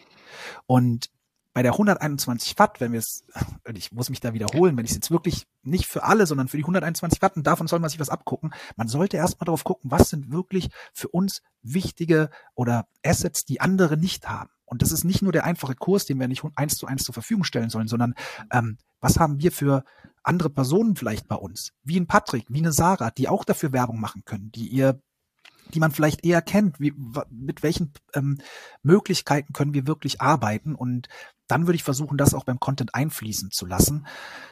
Und bei der hunderteinundzwanzig Watt, wenn wir es, ich muss mich da wiederholen, wenn ich es jetzt wirklich nicht für alle, sondern für die hunderteinundzwanzig Watt, und davon soll man sich was abgucken, man sollte erstmal darauf gucken, was sind wirklich für uns wichtige oder Assets, die andere nicht haben. Und das ist nicht nur der einfache Kurs, den wir nicht eins zu eins zur Verfügung stellen sollen, sondern ähm, was haben wir für andere Personen vielleicht bei uns, wie ein Patrick, wie eine Sarah, die auch dafür Werbung machen können, die ihr die man vielleicht eher kennt, wie, mit welchen ähm, Möglichkeiten können wir wirklich arbeiten, und dann würde ich versuchen, das auch beim Content einfließen zu lassen.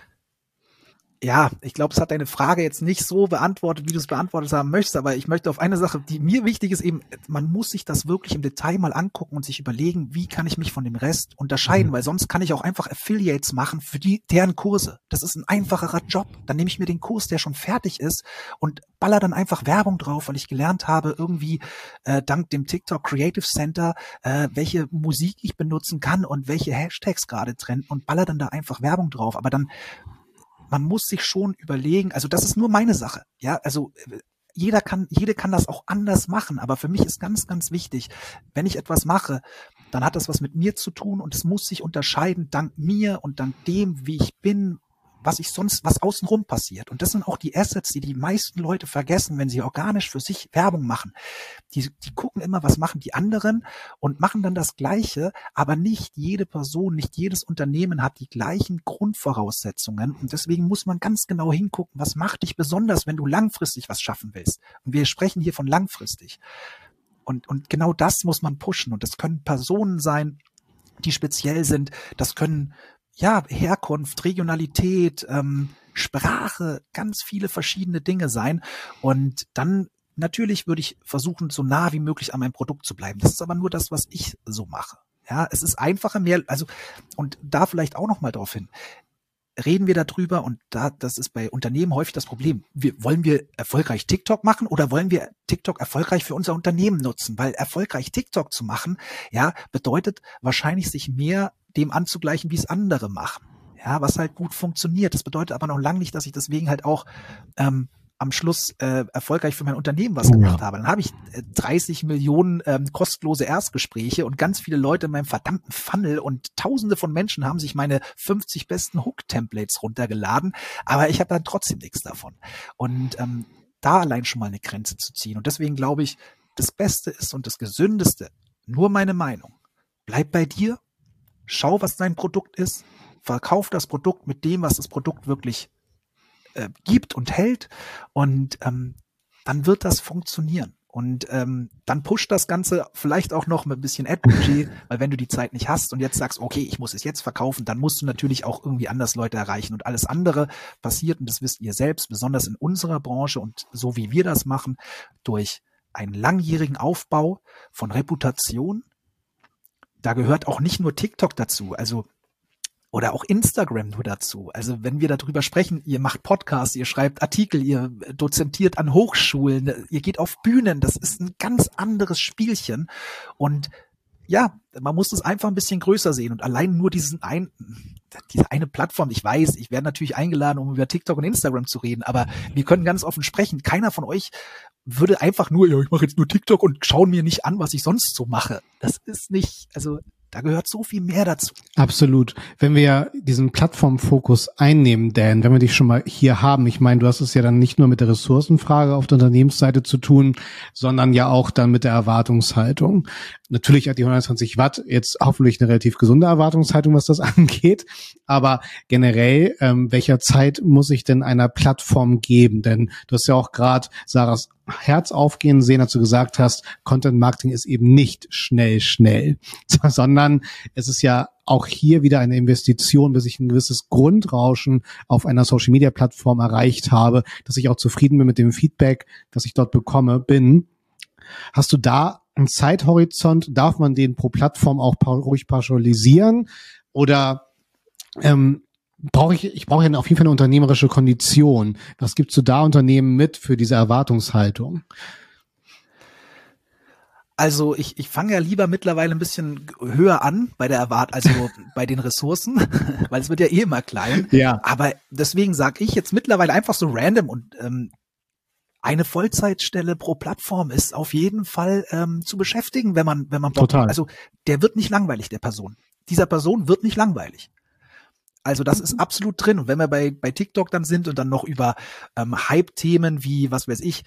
Ja, ich glaube, es hat deine Frage jetzt nicht so beantwortet, wie du es beantwortet haben möchtest, aber ich möchte auf eine Sache, die mir wichtig ist, eben, man muss sich das wirklich im Detail mal angucken und sich überlegen, wie kann ich mich von dem Rest unterscheiden, mhm. weil sonst kann ich auch einfach Affiliates machen für die, deren Kurse. Das ist ein einfacherer Job. Dann nehme ich mir den Kurs, der schon fertig ist, und baller dann einfach Werbung drauf, weil ich gelernt habe, irgendwie äh, dank dem TikTok Creative Center, äh, welche Musik ich benutzen kann und welche Hashtags gerade trenden, und baller dann da einfach Werbung drauf. Aber dann man muss sich schon überlegen, also das ist nur meine Sache, ja, also jeder kann, jede kann das auch anders machen, aber für mich ist ganz, ganz wichtig, wenn ich etwas mache, dann hat das was mit mir zu tun und es muss sich unterscheiden dank mir und dank dem, wie ich bin, was ich sonst, was außenrum passiert. Und das sind auch die Assets, die die meisten Leute vergessen, wenn sie organisch für sich Werbung machen. Die, die gucken immer, was machen die anderen, und machen dann das Gleiche, aber nicht jede Person, nicht jedes Unternehmen hat die gleichen Grundvoraussetzungen, und deswegen muss man ganz genau hingucken, was macht dich besonders, wenn du langfristig was schaffen willst. Und wir sprechen hier von langfristig. Und, und genau das muss man pushen, und das können Personen sein, die speziell sind, das können ja, Herkunft, Regionalität, ähm, Sprache, ganz viele verschiedene Dinge sein. Und dann natürlich würde ich versuchen, so nah wie möglich an meinem Produkt zu bleiben. Das ist aber nur das, was ich so mache. Ja, es ist einfacher, mehr, also, und da vielleicht auch noch mal drauf hin. Reden wir darüber, und da, das ist bei Unternehmen häufig das Problem. Wir, wollen wir erfolgreich TikTok machen oder wollen wir TikTok erfolgreich für unser Unternehmen nutzen? Weil erfolgreich TikTok zu machen, ja, bedeutet wahrscheinlich sich mehr dem anzugleichen, wie es andere machen. Ja, was halt gut funktioniert. Das bedeutet aber noch lange nicht, dass ich deswegen halt auch ähm, am Schluss äh, erfolgreich für mein Unternehmen was gemacht ja. habe. Dann habe ich äh, dreißig Millionen ähm, kostenlose Erstgespräche und ganz viele Leute in meinem verdammten Funnel, und tausende von Menschen haben sich meine fünfzig besten Hook-Templates runtergeladen, aber ich habe dann trotzdem nichts davon. Und ähm, da allein schon mal eine Grenze zu ziehen. Und deswegen glaube ich, das Beste ist und das Gesündeste, nur meine Meinung, bleib bei dir, schau, was dein Produkt ist, verkauf das Produkt mit dem, was das Produkt wirklich äh, gibt und hält, und ähm, dann wird das funktionieren. Und ähm, dann pusht das Ganze vielleicht auch noch mit ein bisschen Ad-Budget, weil wenn du die Zeit nicht hast und jetzt sagst, okay, ich muss es jetzt verkaufen, dann musst du natürlich auch irgendwie anders Leute erreichen. Und alles andere passiert, und das wisst ihr selbst, besonders in unserer Branche und so wie wir das machen, durch einen langjährigen Aufbau von Reputation. Da gehört auch nicht nur TikTok dazu, also oder auch Instagram nur dazu. Also wenn wir darüber sprechen, ihr macht Podcasts, ihr schreibt Artikel, ihr dozentiert an Hochschulen, ihr geht auf Bühnen, das ist ein ganz anderes Spielchen. Und ja, man muss es einfach ein bisschen größer sehen. Und allein nur diesen ein, diese eine Plattform, ich weiß, ich werde natürlich eingeladen, um über TikTok und Instagram zu reden, aber wir können ganz offen sprechen. Keiner von euch würde einfach nur, ja, ich mache jetzt nur TikTok und schauen mir nicht an, was ich sonst so mache. Das ist nicht, also da gehört so viel mehr dazu. Absolut. Wenn wir diesen Plattformfokus einnehmen, Dan, wenn wir dich schon mal hier haben, ich meine, du hast es ja dann nicht nur mit der Ressourcenfrage auf der Unternehmensseite zu tun, sondern ja auch dann mit der Erwartungshaltung. Natürlich hat die hundertzwanzig Watt jetzt hoffentlich eine relativ gesunde Erwartungshaltung, was das angeht, aber generell, ähm, welcher Zeit muss ich denn einer Plattform geben? Denn du hast ja auch gerade Sarahs Herz aufgehen sehen, als du gesagt hast, Content Marketing ist eben nicht schnell, schnell, sondern es ist ja auch hier wieder eine Investition, bis ich ein gewisses Grundrauschen auf einer Social Media Plattform erreicht habe, dass ich auch zufrieden bin mit dem Feedback, das ich dort bekomme, bin. Hast du da einen Zeithorizont? Darf man den pro Plattform auch pa- ruhig pauschalisieren? Oder ähm, brauche ich, ich brauche ja auf jeden Fall eine unternehmerische Kondition. Was gibst du da Unternehmen mit für diese Erwartungshaltung? Also ich, ich fange ja lieber mittlerweile ein bisschen höher an bei der Erwart, also bei den Ressourcen, weil es wird ja eh immer klein. Ja. Aber deswegen sage ich jetzt mittlerweile einfach so random und ähm, eine Vollzeitstelle pro Plattform ist auf jeden Fall ähm, zu beschäftigen, wenn man wenn man Bock Total. hat. Also der wird nicht langweilig, der Person. Dieser Person wird nicht langweilig. Also das ist absolut drin. Und wenn wir bei bei TikTok dann sind und dann noch über ähm, Hype-Themen wie, was weiß ich,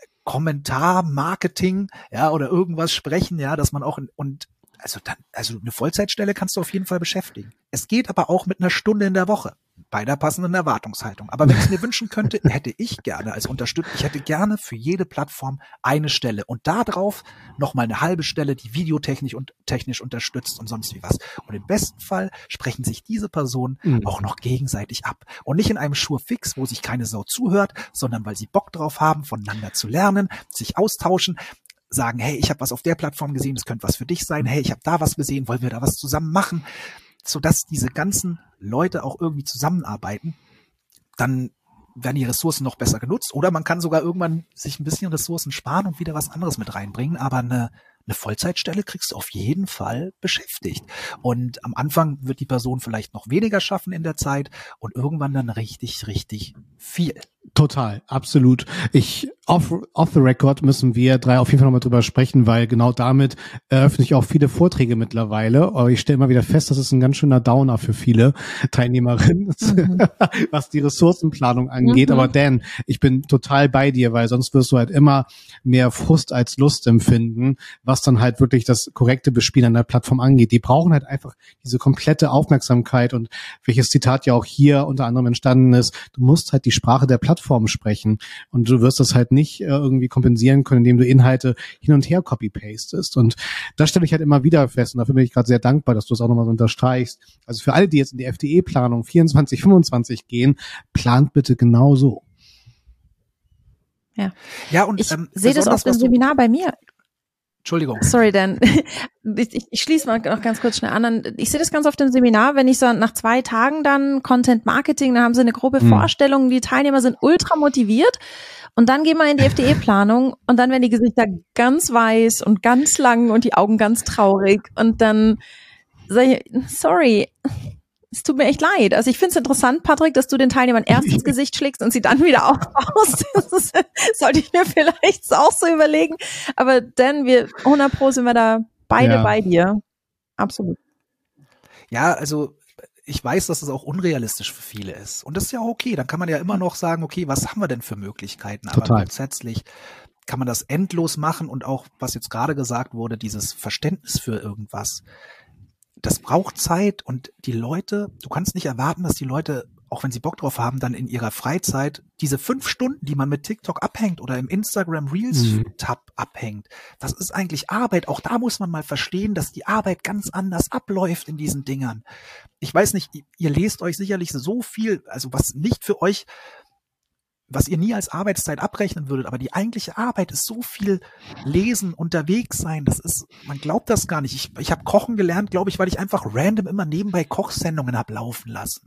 Kommentar-Marketing, ja, oder irgendwas sprechen, ja, dass man auch in, und also dann, also eine Vollzeitstelle kannst du auf jeden Fall beschäftigen. Es geht aber auch mit einer Stunde in der Woche bei der passenden Erwartungshaltung. Aber wenn ich es mir wünschen könnte, hätte ich gerne als Unterstützer, ich hätte gerne für jede Plattform eine Stelle und da drauf nochmal eine halbe Stelle, die videotechnisch und technisch unterstützt und sonst wie was. Und im besten Fall sprechen sich diese Personen Mhm. auch noch gegenseitig ab. Und nicht in einem Schurfix, wo sich keine Sau zuhört, sondern weil sie Bock drauf haben, voneinander zu lernen, sich austauschen, sagen, hey, ich habe was auf der Plattform gesehen, das könnte was für dich sein, hey, ich habe da was gesehen, wollen wir da was zusammen machen, sodass diese ganzen Leute auch irgendwie zusammenarbeiten, dann werden die Ressourcen noch besser genutzt oder man kann sogar irgendwann sich ein bisschen Ressourcen sparen und wieder was anderes mit reinbringen, aber eine, eine Vollzeitstelle kriegst du auf jeden Fall beschäftigt und am Anfang wird die Person vielleicht noch weniger schaffen in der Zeit und irgendwann dann richtig, richtig viel. Total, absolut. Ich off, off the record müssen wir drei auf jeden Fall nochmal drüber sprechen, weil genau damit eröffne ich auch viele Vorträge mittlerweile. Aber ich stelle immer wieder fest, das ist ein ganz schöner Downer für viele Teilnehmerinnen, mhm. was die Ressourcenplanung angeht. Mhm. Aber Dan, ich bin total bei dir, weil sonst wirst du halt immer mehr Frust als Lust empfinden, was dann halt wirklich das korrekte Bespielen an der Plattform angeht. Die brauchen halt einfach diese komplette Aufmerksamkeit und welches Zitat ja auch hier unter anderem entstanden ist, du musst halt die Sprache der Plattform sprechen und du wirst das halt nicht äh, irgendwie kompensieren können, indem du Inhalte hin und her copy-pastest und das stelle ich halt immer wieder fest und dafür bin ich gerade sehr dankbar, dass du es auch nochmal so unterstreichst. Also für alle, die jetzt in die F D E-Planung vierundzwanzig, fünfundzwanzig gehen, plant bitte genau so. Ja, ja und ich ähm, sehe das auf dem Seminar bei mir. Entschuldigung. Sorry, Dan. Ich, ich schließe mal noch ganz kurz schnell an. Ich sehe das ganz auf dem Seminar, wenn ich so nach zwei Tagen dann Content Marketing, dann haben sie eine grobe hm. Vorstellung, die Teilnehmer sind ultra motiviert und dann gehen wir in die F D E-Planung und dann werden die Gesichter ganz weiß und ganz lang und die Augen ganz traurig und dann sage ich, sorry, es tut mir echt leid. Also ich finde es interessant, Patrick, dass du den Teilnehmern erst ins Gesicht schlägst und sie dann wieder aufbaust. Das ist, sollte ich mir vielleicht auch so überlegen. Aber Dan, wir hundert Pro sind wir da beide ja. bei dir. Absolut. Ja, also ich weiß, dass es auch unrealistisch für viele ist. Und das ist ja auch okay. Dann kann man ja immer noch sagen, okay, was haben wir denn für Möglichkeiten? Aber Total. Grundsätzlich kann man das endlos machen und auch, was jetzt gerade gesagt wurde, dieses Verständnis für irgendwas. Das braucht Zeit und die Leute, du kannst nicht erwarten, dass die Leute auch wenn sie Bock drauf haben, dann in ihrer Freizeit diese fünf Stunden, die man mit TikTok abhängt oder im Instagram Reels Tab abhängt, das ist eigentlich Arbeit. Auch da muss man mal verstehen, dass die Arbeit ganz anders abläuft in diesen Dingern. Ich weiß nicht, ihr lest euch sicherlich so viel, also was nicht für euch, was ihr nie als Arbeitszeit abrechnen würdet, aber die eigentliche Arbeit ist so viel lesen, unterwegs sein, das ist, man glaubt das gar nicht. Ich, ich habe Kochen gelernt, glaube ich, weil ich einfach random immer nebenbei Kochsendungen hab laufen lassen.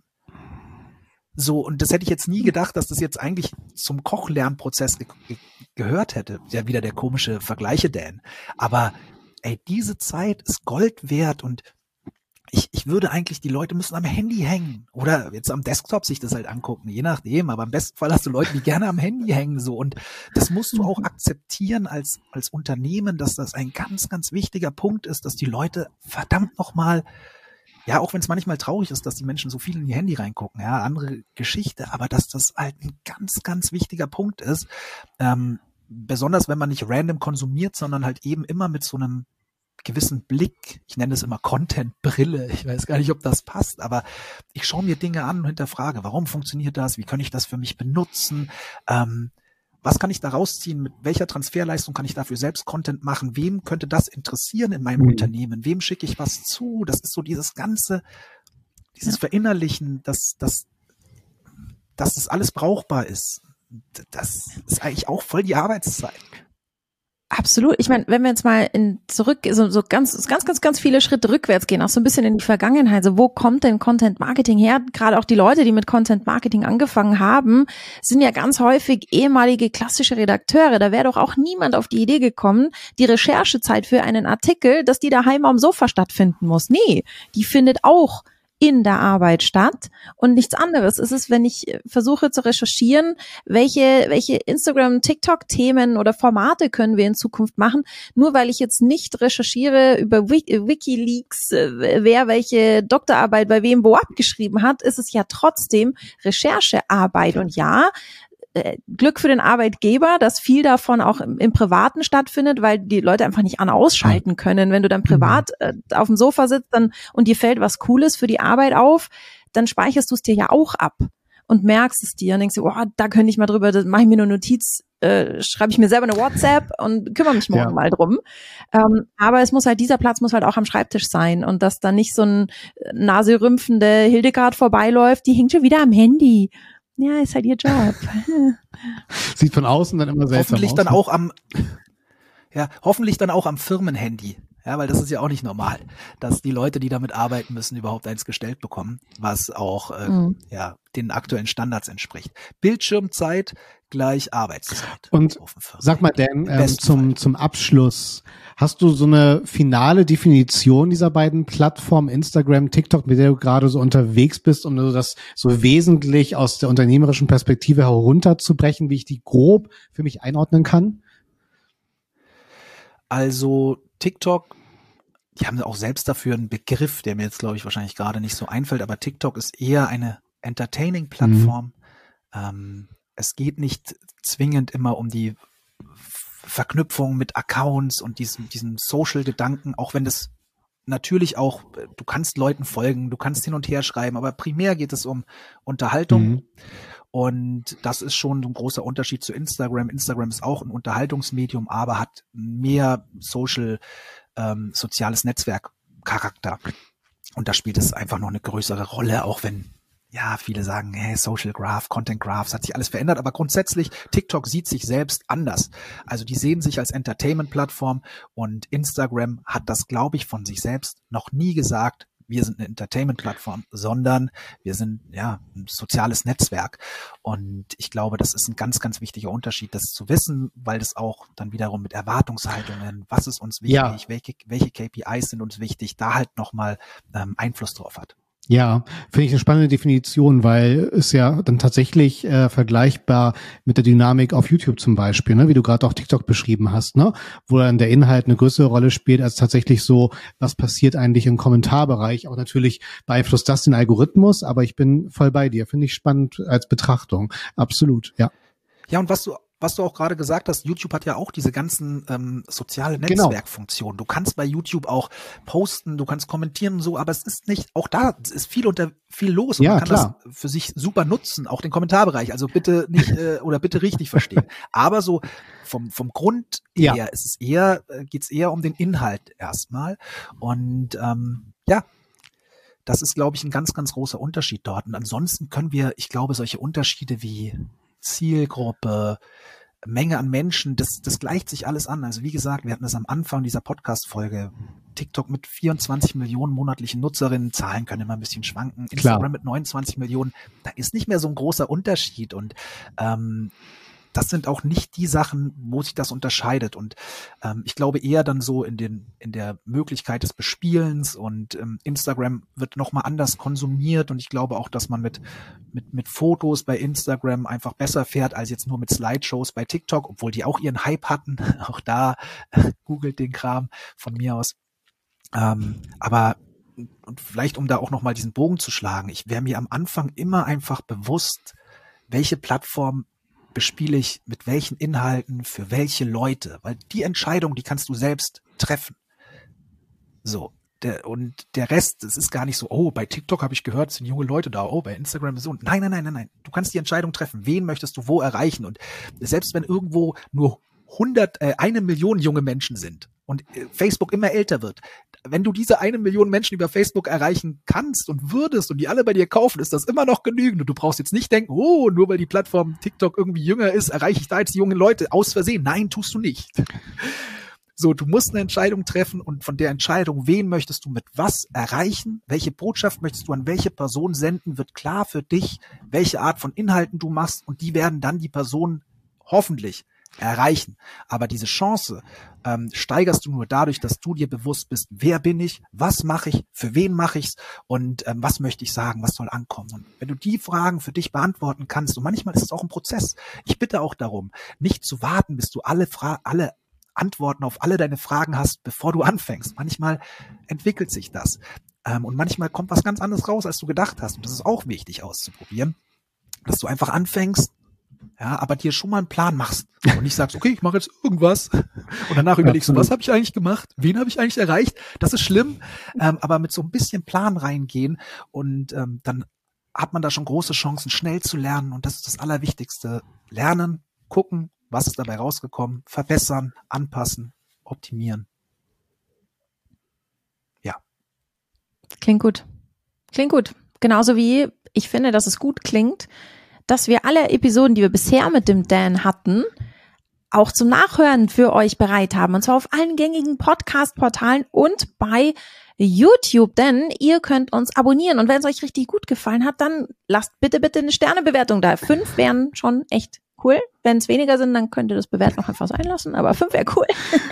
So, und das hätte ich jetzt nie gedacht, dass das jetzt eigentlich zum Kochlernprozess ge- ge- gehört hätte. Ja, wieder der komische Vergleiche, Dan. Aber ey, diese Zeit ist Gold wert und ich, ich würde eigentlich, die Leute müssen am Handy hängen oder jetzt am Desktop sich das halt angucken, je nachdem. Aber im besten Fall hast du Leute, die gerne am Handy hängen, so. Und das musst du auch akzeptieren als, als Unternehmen, dass das ein ganz, ganz wichtiger Punkt ist, dass die Leute verdammt nochmal, ja, auch wenn es manchmal traurig ist, dass die Menschen so viel in ihr Handy reingucken, ja, andere Geschichte, aber dass das halt ein ganz, ganz wichtiger Punkt ist, ähm, besonders wenn man nicht random konsumiert, sondern halt eben immer mit so einem gewissen Blick, ich nenne es immer Content-Brille, ich weiß gar nicht, ob das passt, aber ich schaue mir Dinge an und hinterfrage, warum funktioniert das, wie kann ich das für mich benutzen, ähm, was kann ich da rausziehen, mit welcher Transferleistung kann ich dafür selbst Content machen, wem könnte das interessieren in meinem mhm. Unternehmen, wem schicke ich was zu, das ist so dieses ganze, dieses ja. Verinnerlichen, dass, dass, dass das alles brauchbar ist, das ist eigentlich auch voll die Arbeitszeit. Absolut. Ich meine, wenn wir jetzt mal in zurück, so, so ganz, ganz, ganz, ganz viele Schritte rückwärts gehen, auch so ein bisschen in die Vergangenheit, so wo kommt denn Content Marketing her? Gerade auch die Leute, die mit Content Marketing angefangen haben, sind ja ganz häufig ehemalige klassische Redakteure. Da wäre doch auch niemand auf die Idee gekommen, die Recherchezeit für einen Artikel, dass die daheim am Sofa stattfinden muss. Nee, die findet auch in der Arbeit statt und nichts anderes ist es, wenn ich versuche zu recherchieren, welche welche Instagram, TikTok-Themen oder Formate können wir in Zukunft machen, nur weil ich jetzt nicht recherchiere über WikiLeaks, wer welche Doktorarbeit bei wem wo abgeschrieben hat, ist es ja trotzdem Recherchearbeit und ja, Glück für den Arbeitgeber, dass viel davon auch im, im Privaten stattfindet, weil die Leute einfach nicht an- ausschalten können. Wenn du dann privat äh, auf dem Sofa sitzt dann und dir fällt was Cooles für die Arbeit auf, dann speicherst du es dir ja auch ab und merkst es dir und denkst dir, oh, da könnte ich mal drüber, da mache ich mir eine Notiz, äh, schreibe ich mir selber eine WhatsApp und kümmere mich morgen ja. mal drum. Ähm, aber es muss halt, dieser Platz muss halt auch am Schreibtisch sein und dass da nicht so ein naserümpfende Hildegard vorbeiläuft, die hängt schon wieder am Handy. Ja, ist halt ihr Job. Sieht von außen dann immer seltsam hoffentlich aus. Dann auch am, ja, hoffentlich dann auch am Firmenhandy. Ja, weil das ist ja auch nicht normal, dass die Leute, die damit arbeiten müssen, überhaupt eins gestellt bekommen, was auch äh, mhm. ja den aktuellen Standards entspricht. Bildschirmzeit gleich Arbeitszeit. Und sag mal, Dan, ähm, zum zum Abschluss, hast du so eine finale Definition dieser beiden Plattformen, Instagram, TikTok, mit der du gerade so unterwegs bist, um so das so wesentlich aus der unternehmerischen Perspektive herunterzubrechen, wie ich die grob für mich einordnen kann? Also TikTok, die haben auch selbst dafür einen Begriff, der mir jetzt, glaube ich, wahrscheinlich gerade nicht so einfällt, aber TikTok ist eher eine Entertaining-Plattform. Mhm. Ähm, es geht nicht zwingend immer um die Verknüpfung mit Accounts und diesen, diesen Social-Gedanken, auch wenn das natürlich auch, du kannst Leuten folgen, du kannst hin und her schreiben, aber primär geht es um Unterhaltung. Mhm. Und das ist schon ein großer Unterschied zu Instagram. Instagram ist auch ein Unterhaltungsmedium, aber hat mehr Social, ähm, soziales Netzwerk-Charakter. Und da spielt es einfach noch eine größere Rolle, auch wenn, ja, viele sagen, hey, Social Graph, Content Graphs, hat sich alles verändert. Aber grundsätzlich, TikTok sieht sich selbst anders. Also die sehen sich als Entertainment-Plattform und Instagram hat das, glaube ich, von sich selbst noch nie gesagt, wir sind eine Entertainment-Plattform, sondern wir sind ja ein soziales Netzwerk. Und ich glaube, das ist ein ganz, ganz wichtiger Unterschied, das zu wissen, weil das auch dann wiederum mit Erwartungshaltungen, was ist uns wichtig, ja. welche, welche K P Is sind uns wichtig, da halt nochmal ähm, Einfluss drauf hat. Ja, finde ich eine spannende Definition, weil es ja dann tatsächlich äh, vergleichbar mit der Dynamik auf YouTube zum Beispiel, ne, wie du gerade auch TikTok beschrieben hast, ne, wo dann der Inhalt eine größere Rolle spielt als tatsächlich so, was passiert eigentlich im Kommentarbereich. Auch natürlich beeinflusst das den Algorithmus, aber ich bin voll bei dir. Finde ich spannend als Betrachtung. Absolut, ja. Ja, und was du was du auch gerade gesagt hast, YouTube hat ja auch diese ganzen ähm, soziale Genau. Netzwerkfunktionen. Du kannst bei YouTube auch posten, du kannst kommentieren und so, aber es ist nicht, auch da ist viel unter viel los und Ja, man kann klar. das für sich super nutzen, auch den Kommentarbereich. Also bitte nicht äh, oder bitte richtig verstehen. Aber so vom vom Grund Ja. her ist es eher äh, geht's eher um den Inhalt erstmal und ähm, ja. Das ist, glaube ich, ein ganz, ganz großer Unterschied dort. Und ansonsten können wir, ich glaube, solche Unterschiede wie Zielgruppe, Menge an Menschen, das, das gleicht sich alles an. Also wie gesagt, wir hatten das am Anfang dieser Podcast-Folge. TikTok mit vierundzwanzig Millionen monatlichen Nutzerinnen, Zahlen können immer ein bisschen schwanken. Instagram Klar. mit neunundzwanzig Millionen, da ist nicht mehr so ein großer Unterschied. Und ähm, das sind auch nicht die Sachen, wo sich das unterscheidet. Und ähm, ich glaube eher dann so in den in der Möglichkeit des Bespielens und ähm, Instagram wird nochmal anders konsumiert und ich glaube auch, dass man mit mit mit Fotos bei Instagram einfach besser fährt als jetzt nur mit Slideshows bei TikTok, obwohl die auch ihren Hype hatten. Auch da äh, googelt den Kram von mir aus. Ähm, aber und vielleicht um da auch nochmal diesen Bogen zu schlagen, ich wäre mir am Anfang immer einfach bewusst, welche Plattform bespiele ich mit welchen Inhalten für welche Leute, weil die Entscheidung, die kannst du selbst treffen. So, der, und der Rest, es ist gar nicht so, oh, bei TikTok habe ich gehört, es sind junge Leute da, oh, bei Instagram ist so. Nein, nein, nein, nein, nein. Du kannst die Entscheidung treffen, wen möchtest du wo erreichen und selbst wenn irgendwo nur hundert, äh, eine Million junge Menschen sind und äh, Facebook immer älter wird, wenn du diese eine Million Menschen über Facebook erreichen kannst und würdest und die alle bei dir kaufen, ist das immer noch genügend. Und du brauchst jetzt nicht denken, oh, nur weil die Plattform TikTok irgendwie jünger ist, erreiche ich da jetzt die jungen Leute aus Versehen. Nein, tust du nicht. So, du musst eine Entscheidung treffen und von der Entscheidung, wen möchtest du mit was erreichen, welche Botschaft möchtest du an welche Person senden, wird klar für dich, welche Art von Inhalten du machst und die werden dann die Person hoffentlich erreichen. Aber diese Chance ähm, steigerst du nur dadurch, dass du dir bewusst bist, wer bin ich, was mache ich, für wen mache ich's und ähm, was möchte ich sagen, was soll ankommen. Und wenn du die Fragen für dich beantworten kannst, und manchmal ist es auch ein Prozess, ich bitte auch darum, nicht zu warten, bis du alle Fra- alle Antworten auf alle deine Fragen hast, bevor du anfängst. Manchmal entwickelt sich das. Ähm, und manchmal kommt was ganz anderes raus, als du gedacht hast. Und das ist auch wichtig auszuprobieren, dass du einfach anfängst, ja, aber dir schon mal einen Plan machst und nicht sagst, okay, ich mache jetzt irgendwas und danach überlegst du, was habe ich eigentlich gemacht, wen habe ich eigentlich erreicht, das ist schlimm, ähm, aber mit so ein bisschen Plan reingehen und ähm, dann hat man da schon große Chancen, schnell zu lernen und das ist das Allerwichtigste. Lernen, gucken, was ist dabei rausgekommen, verbessern, anpassen, optimieren. Ja. Klingt gut. Klingt gut. Genauso wie ich finde, dass es gut klingt, dass wir alle Episoden, die wir bisher mit dem Dan hatten, auch zum Nachhören für euch bereit haben. Und zwar auf allen gängigen Podcast-Portalen und bei YouTube, denn ihr könnt uns abonnieren. Und wenn es euch richtig gut gefallen hat, dann lasst bitte, bitte eine Sternebewertung da. Fünf wären schon echt cool. Wenn es weniger sind, dann könnt ihr das Bewerten noch einfach sein lassen. Aber fünf wäre cool.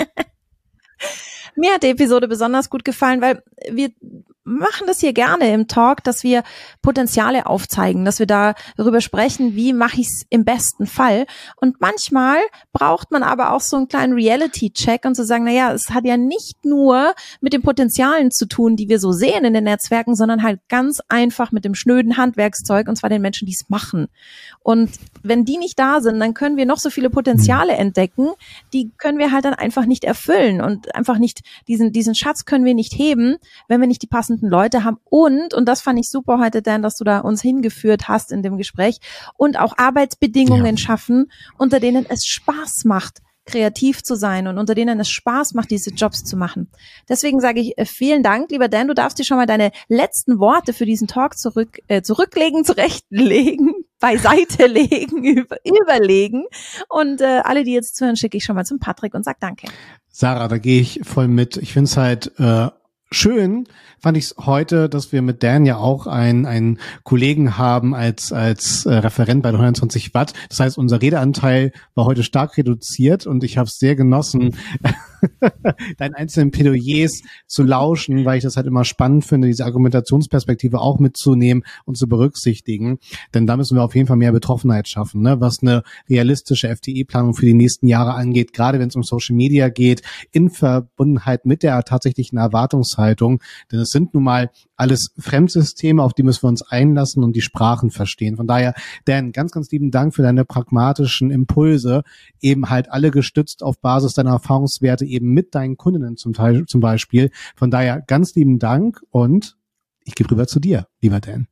Mir hat die Episode besonders gut gefallen, weil wir machen das hier gerne im Talk, dass wir Potenziale aufzeigen, dass wir darüber sprechen, wie mache ich es im besten Fall. Und manchmal braucht man aber auch so einen kleinen Reality-Check und zu sagen, naja, es hat ja nicht nur mit den Potenzialen zu tun, die wir so sehen in den Netzwerken, sondern halt ganz einfach mit dem schnöden Handwerkszeug, und zwar den Menschen, die es machen. Und wenn die nicht da sind, dann können wir noch so viele Potenziale entdecken, die können wir halt dann einfach nicht erfüllen und einfach nicht, diesen, diesen Schatz können wir nicht heben, wenn wir nicht die passenden Leute haben und, und das fand ich super heute, Dan, dass du da uns hingeführt hast in dem Gespräch und auch Arbeitsbedingungen ja. schaffen, unter denen es Spaß macht, kreativ zu sein und unter denen es Spaß macht, diese Jobs zu machen. Deswegen sage ich äh, vielen Dank, lieber Dan, du darfst dir schon mal deine letzten Worte für diesen Talk zurück, äh, zurücklegen, zurechtlegen, beiseite legen, über, überlegen und äh, alle, die jetzt zuhören, schicke ich schon mal zum Patrick und sag Danke. Sarah, da gehe ich voll mit. Ich finde es halt äh, schön, fand ich es heute, dass wir mit Dan ja auch einen, einen Kollegen haben als als äh, Referent bei hundertzwanzig Watt. Das heißt, unser Redeanteil war heute stark reduziert und ich habe es sehr genossen, deinen einzelnen Plädoyers zu lauschen, weil ich das halt immer spannend finde, diese Argumentationsperspektive auch mitzunehmen und zu berücksichtigen. Denn da müssen wir auf jeden Fall mehr Betroffenheit schaffen, ne? Was eine realistische F T E-Planung für die nächsten Jahre angeht, gerade wenn es um Social Media geht, in Verbundenheit mit der tatsächlichen Erwartungshaltung. Denn es sind nun mal alles Fremdsysteme, auf die müssen wir uns einlassen und die Sprachen verstehen. Von daher, Dan, ganz, ganz lieben Dank für deine pragmatischen Impulse, eben halt alle gestützt auf Basis deiner Erfahrungswerte eben mit deinen Kundinnen zum Teil, zum Beispiel. Von daher ganz lieben Dank und ich gebe rüber zu dir, lieber Dan.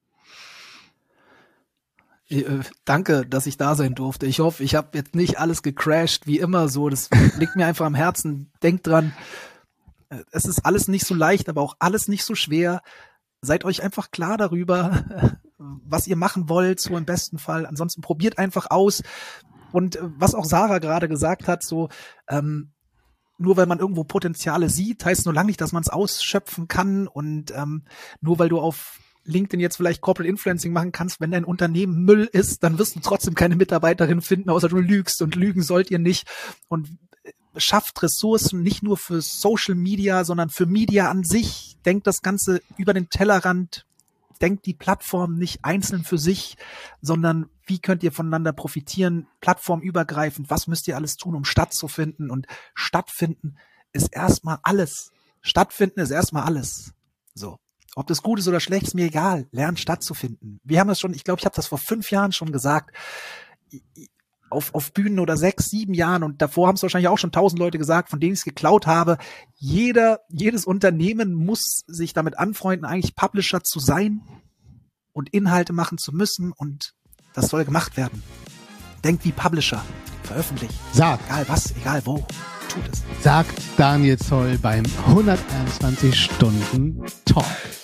Danke, dass ich da sein durfte. Ich hoffe, ich habe jetzt nicht alles gecrashed, wie immer so. Das liegt mir einfach am Herzen. Denkt dran, es ist alles nicht so leicht, aber auch alles nicht so schwer. Seid euch einfach klar darüber, was ihr machen wollt, so im besten Fall. Ansonsten probiert einfach aus. Und was auch Sarah gerade gesagt hat, so ähm, nur weil man irgendwo Potenziale sieht, heißt nur lange nicht, dass man es ausschöpfen kann. Und ähm, nur weil du auf LinkedIn jetzt vielleicht Corporate Influencing machen kannst, wenn dein Unternehmen Müll ist, dann wirst du trotzdem keine Mitarbeiterin finden, außer du lügst. Und lügen sollt ihr nicht. Und schafft Ressourcen nicht nur für Social Media, sondern für Media an sich. Denkt das Ganze über den Tellerrand. Denkt die Plattform nicht einzeln für sich, sondern wie könnt ihr voneinander profitieren, plattformübergreifend. Was müsst ihr alles tun, um stattzufinden? Und stattfinden ist erstmal alles. Stattfinden ist erstmal alles. So. Ob das gut ist oder schlecht, ist mir egal. Lernt stattzufinden. Wir haben das schon, ich glaube, ich habe das vor fünf Jahren schon gesagt, auf, auf Bühnen oder sechs, sieben Jahren und davor haben es wahrscheinlich auch schon tausend Leute gesagt, von denen ich es geklaut habe. Jeder, jedes Unternehmen muss sich damit anfreunden, eigentlich Publisher zu sein und Inhalte machen zu müssen und das soll gemacht werden. Denkt wie Publisher. Veröffentlicht. Sagt. Egal was, egal wo. Tut es. Sagt Daniel Zoll beim hunderteinundzwanzig Stunden Talk.